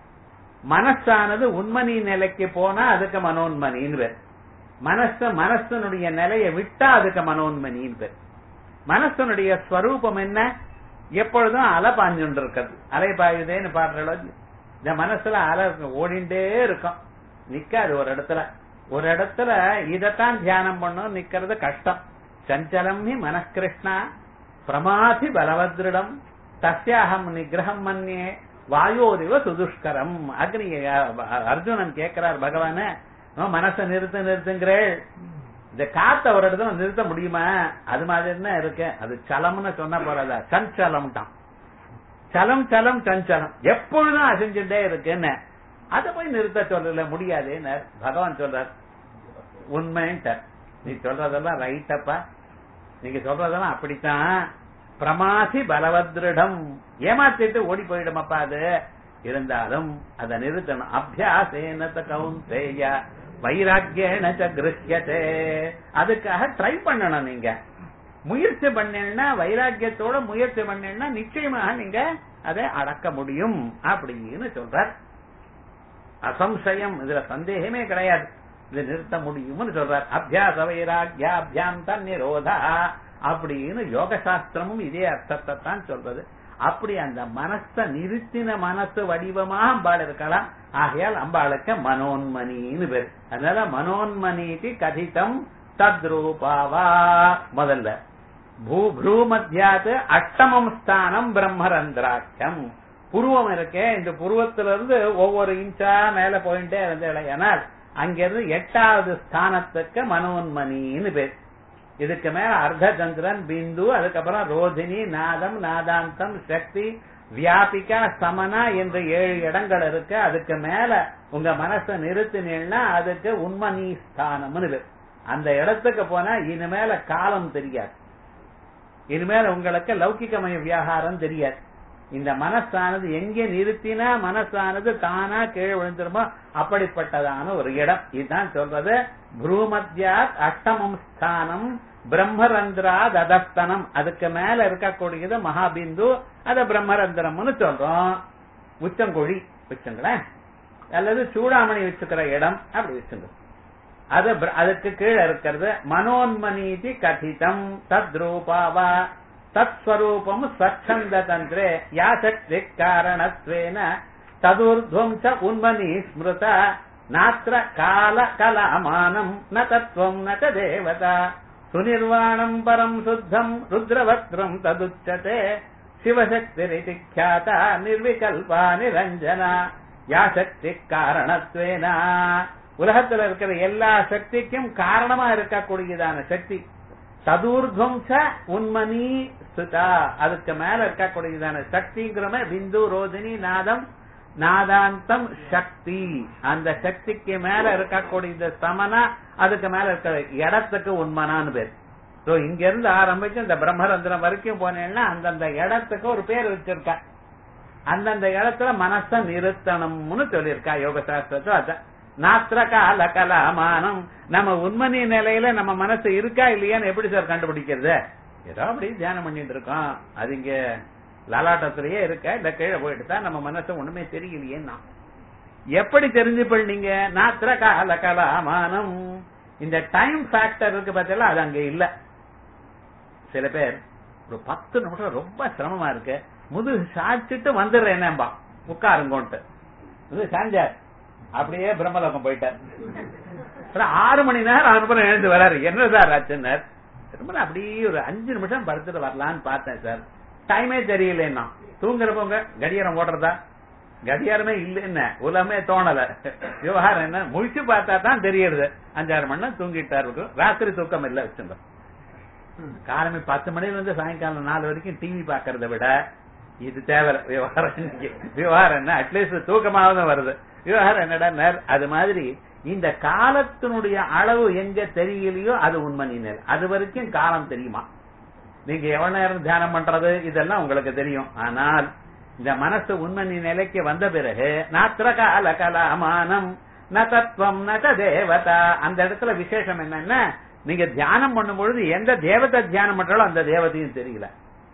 மனசானது உண்மணி நிலைக்கு போனா அதுக்கு மனோன்மணின்னு பேர். மனசு மனசனுடைய நிலையை விட்டா அதுக்கு மனோன்மணின்னு பேர். மனசனுடைய ஸ்வரூபம் என்ன, எப்பொழுதும் அலை பாஞ்சுட்டு இருக்கிறது. அலை பாயுதேன்னு பாடுற இந்த மனசுல அலை ஓடிண்டே இருக்கும், நிக்காது ஒரு இடத்துல. ஒரு இடத்துல இதத்தான் தியானம் பண்ணும், நிக்கிறது கஷ்டம். சஞ்சலம் ஹி மனக்கிருஷ்ணா பிரமாதி பலவத்ரிடம் தஸ்யாஹம் நிகிரகம் மன்யே வாயோரிவ சுதுஷ்கரம். அக்னி அர்ஜுனன் கேட்கிறார் பகவான, மனசை நிறுத்த நிறுத்துங்கிறேள், இந்த காத்த ஒரு இடத்துல நிறுத்த முடியுமா? அது மாதிரி தான் இருக்கு. அது சலம்னு சொன்ன போறதா, சஞ்சலம் தான். சலம் சலம் சஞ்சலம் எப்பொழுதும் அசைஞ்சுட்டே இருக்குன்னு அதை போய் நிறுத்த சொல்லல, முடியாதுன்னு பகவான் சொல்றார். உண்மைன்ட்ட நீ சொல்றதெல்லாம் ரைட்டப்பா, நீங்க சொல்றதெல்லாம் அப்படித்தான். பிரமாசி பலவத்ரிடம் ஏமாத்திட்டு ஓடி போயிடுமப்பா. அது இருந்தாலும் அதை நிறுத்தணும். அபியாசேன கௌந்தேய வைராக்கியேன கிருஷ்யதே. அதுக்காக ட்ரை பண்ணணும். நீங்க முயற்சி பண்ணீங்கன்னா, வைராக்கியத்தோட முயற்சி பண்ணீங்கன்னா நிச்சயமாக நீங்க அதை அடக்க முடியும் அப்படின்னு சொல்றார். அசம்சயம், இதுல சந்தேகமே கிடையாது, இதை நிறுத்த முடியும்னு சொல்றார். அபியாச வைராக்கியாபியாம் தன்னிரோதா அப்படின்னு யோக சாஸ்திரமும் இதே அர்த்தத்தை தான் சொல்றது. அப்படி அந்த மனசை நிறுத்தின மனசு வடிவமாக அம்பாள் இருக்கலாம். ஆகையால் அம்பாளுக்கு மனோன்மணின்னு பேர். அதனால மனோன்மணிக்கு கதிதம் தத்ரூபாவா. முதல்ல பூ ப்ரூமத்தியாத்து அஷ்டமம் ஸ்தானம் பிரம்மரந்திராட்சம். புருவம் இருக்கே, இந்த புருவத்திலிருந்து ஒவ்வொரு இன்ச்சா மேல போயிட்டே இருந்தேனால் அங்கிருந்து எட்டாவது ஸ்தானத்துக்கு மனோன்மணின்னு பேர். இதுக்கு மேல அர்த்தச்சந்திரன், பிந்து, அதுக்கப்புறம் ரோதினி, நாதம், நாதாந்தம், சக்தி, வியாபிகா, சமனா என்று ஏழு இடங்கள் இருக்கு. அதுக்கு மேல உங்க மனசை நிறுத்தினீங்கன்னா அதுக்கு உண்மணி ஸ்தானம்னு பேர். அந்த இடத்துக்கு போனா இனிமேல காலம் தெரியாது, இனிமேல உங்களுக்கு லௌகிகமய வியாகாரம் தெரியாது. இந்த மனசானது எங்கே நிறுத்தினா மனசானது தானா கீழே விழுந்துருமோ அப்படிப்பட்டதான ஒரு இடம். இதுதான் சொல்றது ப்ரூமத்யாத் அஷ்டமம் ஸ்தானம் பிரம்மரந்திராத் அதஸ்தனம். அதுக்கு மேல இருக்கக்கூடியது மகாபிந்து, அத பிரம்மரந்திரம்னு சொல்றோம். உச்சங்குழி வச்சுங்களேன், அல்லது சூடாமணி வச்சுக்கிற இடம் அப்படி வச்சுங்க. அது அதுக்கு கீழே இருக்கிறது மனோன்மனீதி கதிதம் தத்ரூபாவா தத்ஸ்வரூபம் ஸ்வச்சந்த தந்திரே யா சக்தி காரணத்வேன ததுர்த்வம் ச உன்மனி ஸ்மிருத நாத்ர கால கலாமானம் ந தத்வம் ந ச தேவதா சுநிர்வாணம் பரம் சுத்தம் ருத்ரவக்ரம் ததுச்சதே சிவசக்திரிதி க்யாதா நிர்விகல்பா நிரஞ்சனா யா சக்தி காரணத்வேன உலகத்துல இருக்கிற எல்லா சக்திக்கும் காரணமா இருக்கக்கூடியதான சக்தி ததூர்துவம் ச உன்மனி ஸ்துதா அதுக்கு மேல இருக்கக்கூடியதான சக்திங்கிறமே பிந்து ரோதினி நாதம் நாதாந்தம் சக்தி அந்த சக்திக்கு மேல இருக்கக்கூடிய சமனா அதுக்கு மேல இருக்கிற இடத்துக்கு உண்மனான்னு பேர். சோ இங்க இருந்து ஆரம்பிச்சு இந்த பிரம்மரந்திரம் வரைக்கும் போனேன்னா அந்தந்த இடத்துக்கு ஒரு பேர் வச்சிருக்கா. அந்தந்த இடத்துல மனச நிறுத்தணும்னு சொல்லியிருக்கா யோக சாஸ்திரத்துல. அதான் நாத்திர கால கலாமானம். நம்ம உண்மனி நிலையில நம்ம மனசு இருக்கா இல்லையான்னு எப்படி சார் கண்டுபிடிக்கிறது? ஏதோ அப்படி தியானம் பண்ணிட்டு இருக்கோம், அது இங்க லலாட்டத்திலேயே இருக்க இல்ல கீழே போயிட்டு தான் நம்ம மனசு ஒண்ணுமே தெரியலையேன்னா எப்படி தெரிஞ்சுப்பள் நீங்க? நாத்திர கால கலாமானம். இந்த டைம் ஃபேக்டர் இருக்கு பார்த்தீங்களா, அது அங்க இல்ல. சில பேர் ஒரு பத்து நிமிஷம் ரொம்ப சிரமமா இருக்கு, முதுகு சாய்ச்சிட்டு வந்துடுறேன் என்னம்பா உட்காருங்கோன்ட்டு முதுகு சாஞ்சார் அப்படியே பிரம்மலோகம் போயிட்டார். ஆறு மணி நேரம் ஆறு மணி எழுந்து வராரு. என்ன சார் ஆச்சுன்னார், திரும்ப அப்படியே ஒரு அஞ்சு நிமிஷம் படுத்துட்டு வரலான்னு பார்த்தேன் சார், டைமே தெரியலன்னா. தூங்குறப்போங்க கடியாரம் ஓடுறதா? கடியாரமே இல்லைன்னு உலகமே தோணல. விவகாரம் என்ன, முழிச்சு பார்த்தா தான் தெரியுது. அஞ்சாறு மணி நேரம் தூங்கிட்டாரு, ராத்திரி தூக்கம் இல்ல வச்சிருந்தோம். காலமே பத்து மணில இருந்து சாயங்காலம் நாலு வரைக்கும் டிவி பாக்குறத விட இது தேவை. விவகாரம் விவகாரம் என்ன, அட்லீஸ்ட் தூக்கமாவது வருது. விவகாரம் என்னடா அது மாதிரி இந்த காலத்தினுடைய அளவு எங்க தெரியலையோ அது உண்மை நிலை. அது வரைக்கும் காலம் தெரியுமா? நீங்க எவ்வளவு நேரம் தியானம் பண்றது இதெல்லாம் உங்களுக்கு தெரியும். ஆனால் இந்த மனசு உண்மை நிலைக்கு வந்த பிறகு நாத்திர கால கலாமானம் ந தத்துவம் ந தேவதா. அந்த இடத்துல விசேஷம் என்னன்னா, நீங்க தியானம் பண்ணும் பொழுது எந்த தேவதை தியானம் பண்றாலும் அந்த தேவதையும் தெரியல.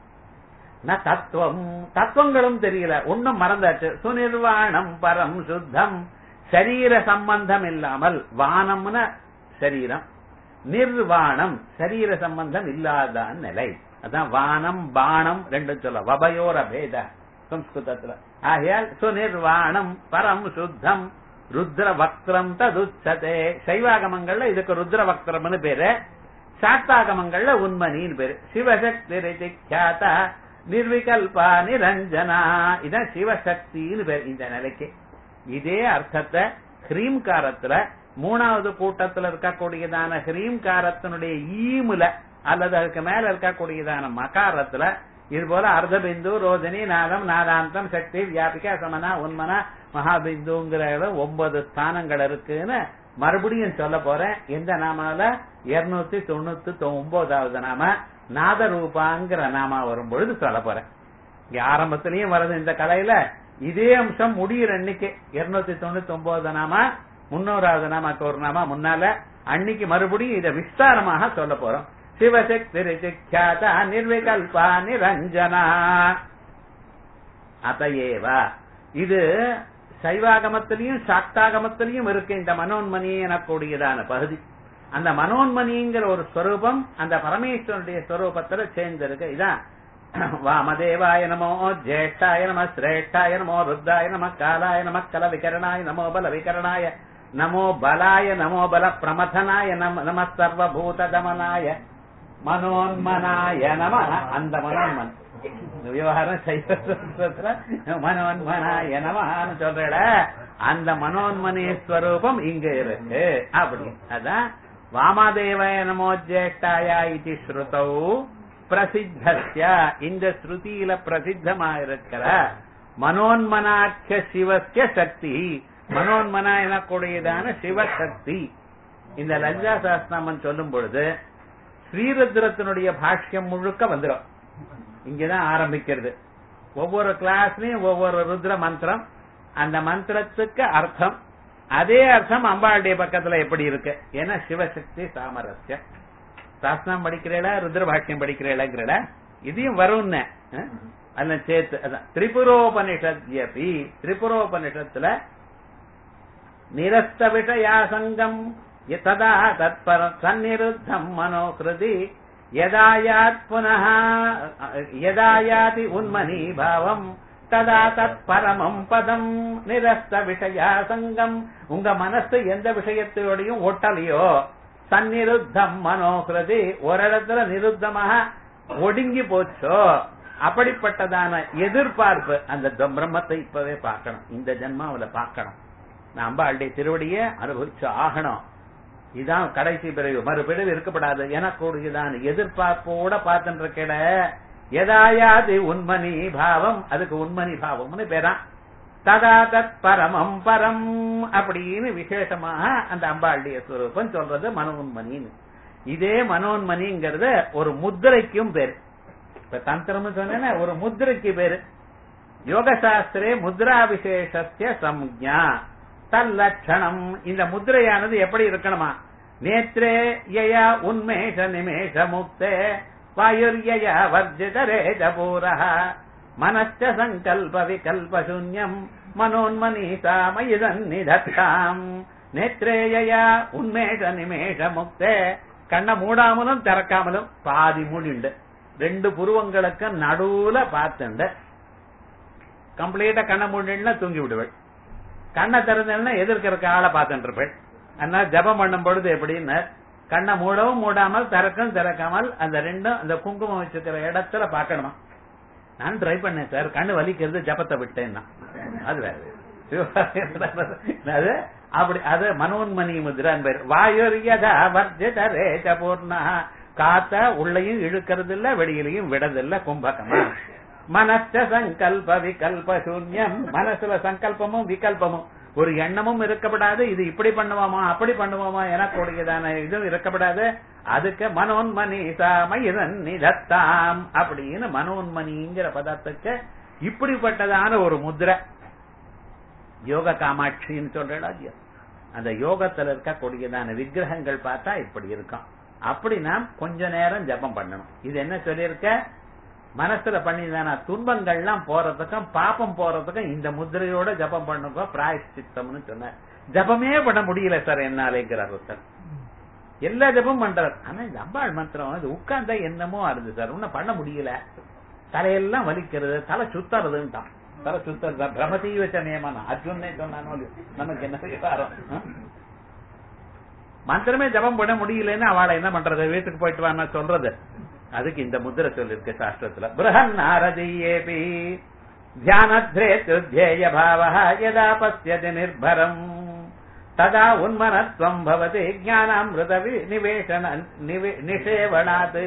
ந தத்துவம் தத்துவங்களும் தெரியல, ஒன்னும் மறந்தாச்சு. சுநிர்வாணம் பரம் சுத்தம். சரீர சம்பந்தம் இல்லாமல், வானம்னு சரீரம், நிர்வாணம் சரீர சம்பந்தம் இல்லாத நிலை. அதான் வானம் பானம் ரெண்டு சொல்ல, வபயோர பேத சம்ஸ்கிருதத்துல. ஆகையால் சுநிர்வாணம் பரம் சுத்தம் ருத்ர வக்ரம் ததுச்சதே. சைவாகமங்கள்ல இதுக்கு ருத்ர வக்ரம்னு பேரு, சாக்தாகமங்கள்ல உண்மனின்னு பேரு. சிவசக்தி க்யாதா நிர்விகல்பா நிரஞ்சனா. இதான் சிவசக்தின்னு பேர் இந்த நிலைக்கு. இதே அர்த்தத்தை ஹ்ரீம்காரத்துல மூணாவது கூட்டத்துல இருக்கக்கூடியதான ஹ்ரீம்காரத்தினுடைய ஈமுல அல்லது அதுக்கு மேல இருக்கக்கூடியதான மகாரத்துல இது போல அர்த்தபிந்து ரோஜனி நாதம் நாதாந்தம் சக்தி வியாபிகா சமனா உண்மனா மகாபிந்துங்கிற ஒன்பது ஸ்தானங்கள் இருக்குன்னு மறுபடியும் சொல்ல போறேன். எந்த நாமால இருநூத்தி தொண்ணூத்தி ஒன்பதாவது நாம நாதரூபாங்கிற நாமா வரும் பொழுது சொல்ல போறேன். இங்க ஆரம்பத்திலயும் வருது இந்த கலையில. இதே அம்சம் முடிகிற அன்னைக்கு இருநூத்தி தொண்ணூத்தி ஒன்பது நாமா முன்னூறாவது நாமாக்கு ஒரு நாமா முன்னால அன்னைக்கு மறுபடியும் இதை விஸ்தாரமாக சொல்ல போறோம். சிவசக்தி க்யாதா நிர்விகல்பா நிரஞ்சனா. அதையேவா இது சைவாகமத்திலையும் சாக்தாகமத்திலையும் இருக்கு இந்த மனோன்மணி எனக்கூடியதான பகுதி. அந்த மனோன்மணிங்கிற ஒரு ஸ்வரூபம் அந்த பரமேஸ்வரனுடைய ஸ்வரூபத்துல சேர்ந்திருக்கு. இதான் வாமதேவாய நமோ ஜேஷ்டாய நம சிரேஷ்டாய நமோ ருத்ராய நம காலாய நம கல விகரணாய நமோ பல விகரணாய நமோ பலாய நமோ பல பிரமதனாய நம சர்வபூத தமனாய மனோன்மனாய நம. அந்த மனோன்மன் விவகாரம் சைவத்துல மனோன்மனாய நமன்னு சொல்ற அந்த மனோன்மனீஸ்வரூபம் இங்க இருக்கு. அப்படி அதான் வாமதேவாய நமோ ஜேஷ்டாயா இது ஸ்ருதௌ பிரசித்தஸ்ய. இந்த ஸ்ருதியில பிரசித்தமா இருக்கிற மனோன்மனாட்ச சிவஸ்ய சக்தி, மனோன்மனா எனக்கூடியதான சிவசக்தி. இந்த லலிதா சஹஸ்ரநாமம் சொல்லும் பொழுது ஸ்ரீருத்ரத்தினுடைய பாஷ்யம் முழுக்க வந்துடும். இங்கதான் ஆரம்பிக்கிறது. ஒவ்வொரு கிளாஸ்லயும் ஒவ்வொரு ருத்ர மந்திரம், அந்த மந்திரத்துக்கு அர்த்தம், அதே அர்த்தம் அம்பாளுடைய பக்கத்துல எப்படி இருக்கு. ஏன்னா சிவசக்தி சாமரஸ்யம். சாஸ்திரம் படிக்கிறேளா ருத்ர பாஷ்யம் படிக்கிறேளா இதையும் வரும்னு அல்ல சேர்த்து. அதான் திரிபுரோபனிஷத்யபி, திரிபுரோபனிஷத்துல நிரஸ்த விஷயாசங்கம் ததா தத்பர சந்நிருத்தம் மனோகிருதி யதாயாத் புனः யதாயாதி உன்மனி பாவம் ததா தத் பரமம் பதம் நிரஸ்த விஷயா சங்கம். உங்க மனசு எந்த விஷயத்தோடையும் ஒட்டலையோ சந்நிருத்தம் மனோகிருதி ஒரு இடத்துல நிருத்தமாக ஒடுங்கி போச்சோ அப்படிப்பட்டதான எதிர்பார்ப்பு அந்த பிரம்மத்தை இப்பவே பார்க்கணும், இந்த ஜென்மாவில பார்க்கணும். நான் அம்பாளுடைய திருவடியை அனுபவிச்சு ஆகணும், இதான் கடைசி பிறகு மறுபிறகு இருக்கப்படாது எனக்கூடியதான் எதிர்பார்ப்போட பார்த்துட்டு இருக்கட. எதாயாது உண்மணி பாவம், அதுக்கு உண்மணி பாவம்னு பேரா. ததா தத் பரமம் பரம் அப்படின்னு விசேஷமாக அந்த அம்பாளுடைய ஸ்வரூபம் சொல்றது மனோன்மணின்னு. இதே மனோன்மணிங்கிறது ஒரு முத்திரைக்கும் பேரு. இப்ப தந்திரம் சொன்ன ஒரு முத்திரைக்கு பேரு. யோக சாஸ்திரே முத்ரா விசேஷஸ்ய சம்ஞா தல்லட்சணம். இந்த முத்திரையானது எப்படி இருக்கணுமா? நேத்ரே யயா உன்மேஷ நிமேஷ முக்தே வாயுர்யயா வர்ஜிதரேஜ பூரஹ மனச்ச சங்கல்ப விகல்ப சூன்யம் மனோன்மனீசா மயிதன்னிதத்தாம். நேத்ரே யயா உன்மேஷ நிமேஷ முக்தே. கண்ண மூடாமலும் திறக்காமலும் பாதி மூடிண்டு ரெண்டு புருவங்களுக்கு நடுவுல பார்த்துண்டு கம்ப்ளீட்டா கண்ண மூடினா தூங்கி விடுவேன். கண்ணை திறந்தா எதிர்க்க ஆளை பார்த்துட்டு இருப்பேன். அதனால ஜபம் பண்ணும் பொழுது எப்படின்னு கண்ணை மூடவும் மூடாமல் திறக்கும் திறக்காமல் அந்த ரெண்டும் அந்த குங்குமம் வச்சுக்கிற இடத்துல பாக்கணுமா. நான் ட்ரை பண்ணேன் சார், கண்ணு வலிக்கிறது ஜபத்தை விட்டேன்னா அது வேற. அது அப்படி அது மனோன்மணி முத்ரான் பேர். வாயுர்யதா வர்ஜிதரேஜ பூர்ணா. காத்த உள்ளையும் இழுக்கிறது இல்ல வெளியிலையும் விடதில்ல கும்பகமா. மனச்ச சங்கல்ப விகல்ப சூன்யம். மனசுல சங்கல்பமும் விகல்பமும் ஒரு எண்ணமும் இருக்கப்படாது. இது இப்படி பண்ணுவோமா அப்படி பண்ணுவோமா எனக்கூடியதான இதுவும் இருக்கப்படாது. அதுக்கு மனோன்மனீசா மயிதன்னிதத்தாம் அப்படின்னு மனோன்மணிங்கிற பதத்துக்கு இப்படிப்பட்டதான ஒரு முத்திரை. யோக காமாட்சின்னு சொல்றா. அந்த யோகத்துல இருக்கக்கூடியதான விக்கிரகங்கள் பார்த்தா இப்படி இருக்கும். அப்படி நாம் கொஞ்ச நேரம் ஜபம் பண்ணணும். இது என்ன சொல்லியிருக்க? மனசுல பண்ணிதான துன்பங்கள்லாம் போறதுக்கும் பாப்பம் போறதுக்கும் இந்த முத்திரையோட ஜபம் பண்ணுங்க பிராயஷ்சித்தம்னு சொன்ன. ஜபமே பண்ண முடியல சார் என்னாலேங்கிறார் சார். எல்லா ஜபம் பண்றாரு. ஆனா இந்த அம்பாள் மந்திரம் இது உட்கார்ந்தா என்னமோ ஆறுது சார், ஒன்னும் பண்ண முடியல. தலையெல்லாம் வலிக்கிறது, தலை சுத்தறதுன்ட்டான். தலை சுத்தறதா பிரமதி வச்ச நியமனம் அர்ஜுனே சொன்னானோ நமக்கு என்ன விவகாரம். மந்திரமே ஜபம் பண்ண முடியலன்னு அவளை என்ன பண்றது? வீட்டுக்கு போயிட்டு வாங்க சொல்றது. அதுக்கு இந்த முத்திரை சொல்லிருக்கு சாஸ்திரத்துல. பிரஹன் நாரதீயேபி தியானத்ரே துத்யேய பாவஹ யதா பஸ்யதி நிர்பரம் ததா உன்மனத்வம் பவதி ஞானாம்ருத நிவேஷண நிஷேவணாத்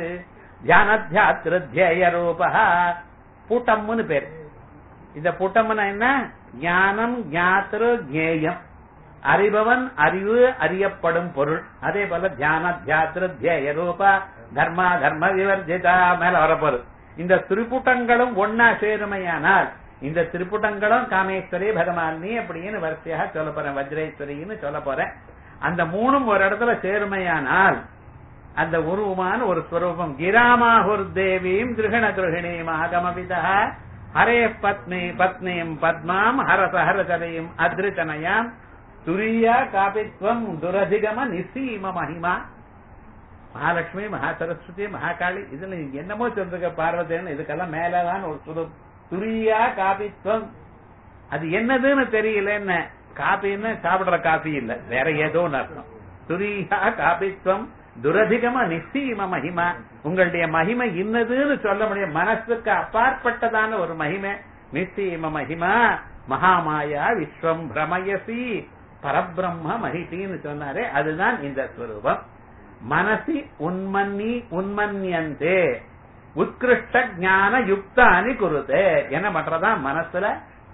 தியானத்யாத்ருத்யேய ரூபஹ. புட்டம்னு பேரு. இந்த புட்டம்னா என்ன? ஞானம் ஞாத்ரு ஞேயம். அறிபவன் அறிவு அறியப்படும் பொருள். அதே போல தியானத்யாத்ருத்யேய ரூப தர்மா தர்ம விவர்ஜிதா மேல வரப்போறது. இந்த திரிபுட்டங்களும் ஒன்னா சேருமையானால் இந்த திரிபுட்டங்களும் காமேஸ்வரி பகவானி அப்படின்னு வரிசையாக சொல்ல போறேன், வஜ்ரேஸ்வரின்னு சொல்ல போறேன். அந்த மூணும் ஒரு இடத்துல சேருமையானால் அந்த உருவமான ஒரு ஸ்வரூபம். கிராமாஹுர் தேவீம் கிருஹண கிருஹிணீம் ஆகமவிதா ஹரே பத்னி பத்னியும் பத்மாம் ஹரசஹரசரையும் அத்ரிதனயாம் துரியா காபித்வம் துரதிகம நிசீம மகிமா. மகாலட்சுமி மகா சரஸ்வதி மகாகாளி இதுல என்னமோ சொல்றீங்க பார்வதின்னு, இதுக்கெல்லாம் மேலதான் ஒரு சுரு துரியா காபித்வம். அது என்னதுன்னு தெரியல. என்ன காபின்னு சாப்பிடுற காபி இல்ல, வேற ஏதோ அர்த்தம். துரியா காபித்வம் துரதிகம நிச்சயம மகிமா. உங்களுடைய மகிமை இன்னதுன்னு சொல்ல முடியும். மனசுக்கு அப்பாற்பட்டதான ஒரு மகிமை நிச்சயம மகிமா. மகாமாயா விஸ்வம் பிரமயசி பரபிரம்ம மகிஷின்னு சொன்னாரே அதுதான் இந்த ஸ்வரூபம். மனசி உன்மன்னி உன்மன்யந்தே உத்கிருஷ்ட ஞான யுக்தானி குருதே. என்ன பண்றதா? மனசுல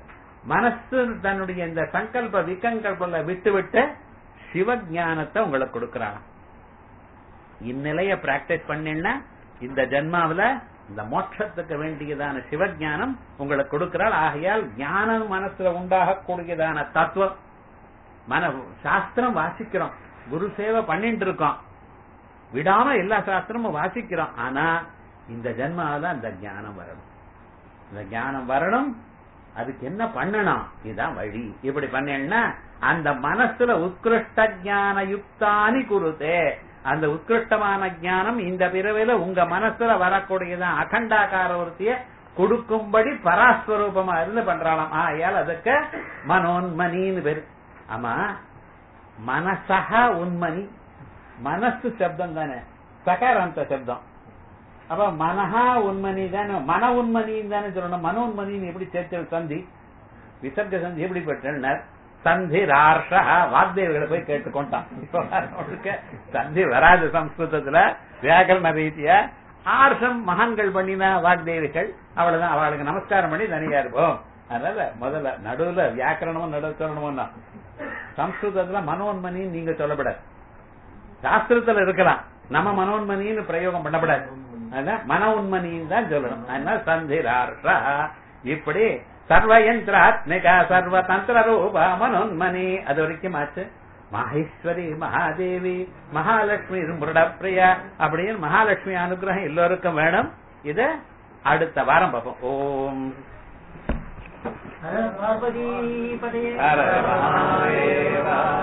மனசு தன்னுடைய இந்த சங்கல்ப விகங்கல்ப விட்டு விட்டு சிவஞானத்தை உங்களுக்கு கொடுக்கறான். இந்நிலைய பிராக்டிஸ் பண்ணினா இந்த ஜென்மாவில இந்த மோட்சத்துக்கு வேண்டியதான சிவஞானம் உங்களுக்கு கொடுக்கிறாள். ஆகையால் ஞானம் மனசுல உண்டாக கூடியதான தத்துவம். மன சாஸ்திரம் வாசிக்கிறோம், குரு சேவை பண்ணிட்டு இருக்கோம், விடாம எல்லா சாஸ்திரமும் வாசிக்கிறோம். ஆனா இந்த ஜென்மாவில அந்த ஞானம் வரணும். இந்த ஞானம் வரணும். அதுக்கு என்ன பண்ணணும்? இதுதான் வழி. இப்படி பண்ணா அந்த மனசுல உத்கிருஷ்ட ஞான யுக்தானி குருதே, அந்த உத்கிருஷ்டமான ஞானம் இந்த பிறவில உங்க மனசுல வரக்கூடியதான் அகண்டாகார ஒருத்திய கொடுக்கும்படி பராஸ்வரூபமா இருந்து பண்றாளாம். ஆயால் அதுக்கு மனோன்மணின்னு பேரு. ஆமா, மனசா உண்மணி, மனசு சப்தம் தானே, சகாராந்த சப்தம். அப்ப மனஹா உண்மணி தானே, மன உண்மணின்னு தானே சொல்லணும். மனோன்மணின்னு எப்படி சேர்த்து சந்தி விசர்க்க சந்தி எப்படி பெற்றார்? சந்தி ரார்ஷா வாக்தேவிகளை போய் கேட்டுக்கொண்டான். இப்ப சந்தி வராது சம்ஸ்கிருதத்துல வியாக்கரண ரீதியா. ஆர்ஷம் மகான்கள் பண்ணினா வாக்தேவிகள், அவ்வளவுதான். அவளுக்கு நமஸ்காரம் பண்ணி தனியா இருப்போம். அதனால முதல்ல நடுவுல வியாக்கரணமும் நடுவு சொல்லணும்னா சம்ஸ்கிருதத்துல மனோன்மணின்னு நீங்க சொல்லப்படாது. சாஸ்திரத்துல இருக்கலாம், நம்ம மனோன்மணின்னு பிரயோகம் பண்ணப்படாது. அதான் மன உண்மணின்னு தான் சொல்லணும். அதனால சந்திரார்ஷா இப்படி சர்வயந்திராத்மிகா சர்வ தந்திர ரூபா மனோன்மணி அது வரைக்கும் ஆச்சு. மகேஸ்வரி, மகாதேவி, மகாலட்சுமி, மிருடப்பிரியா அப்படின்னு மகாலட்சுமி அனுகிரகம் எல்லோருக்கும் வேணும். இத அடுத்த வாரம் பார்ப்போம். ஓம் பார்வதி பதே ஹர மகாதேவா.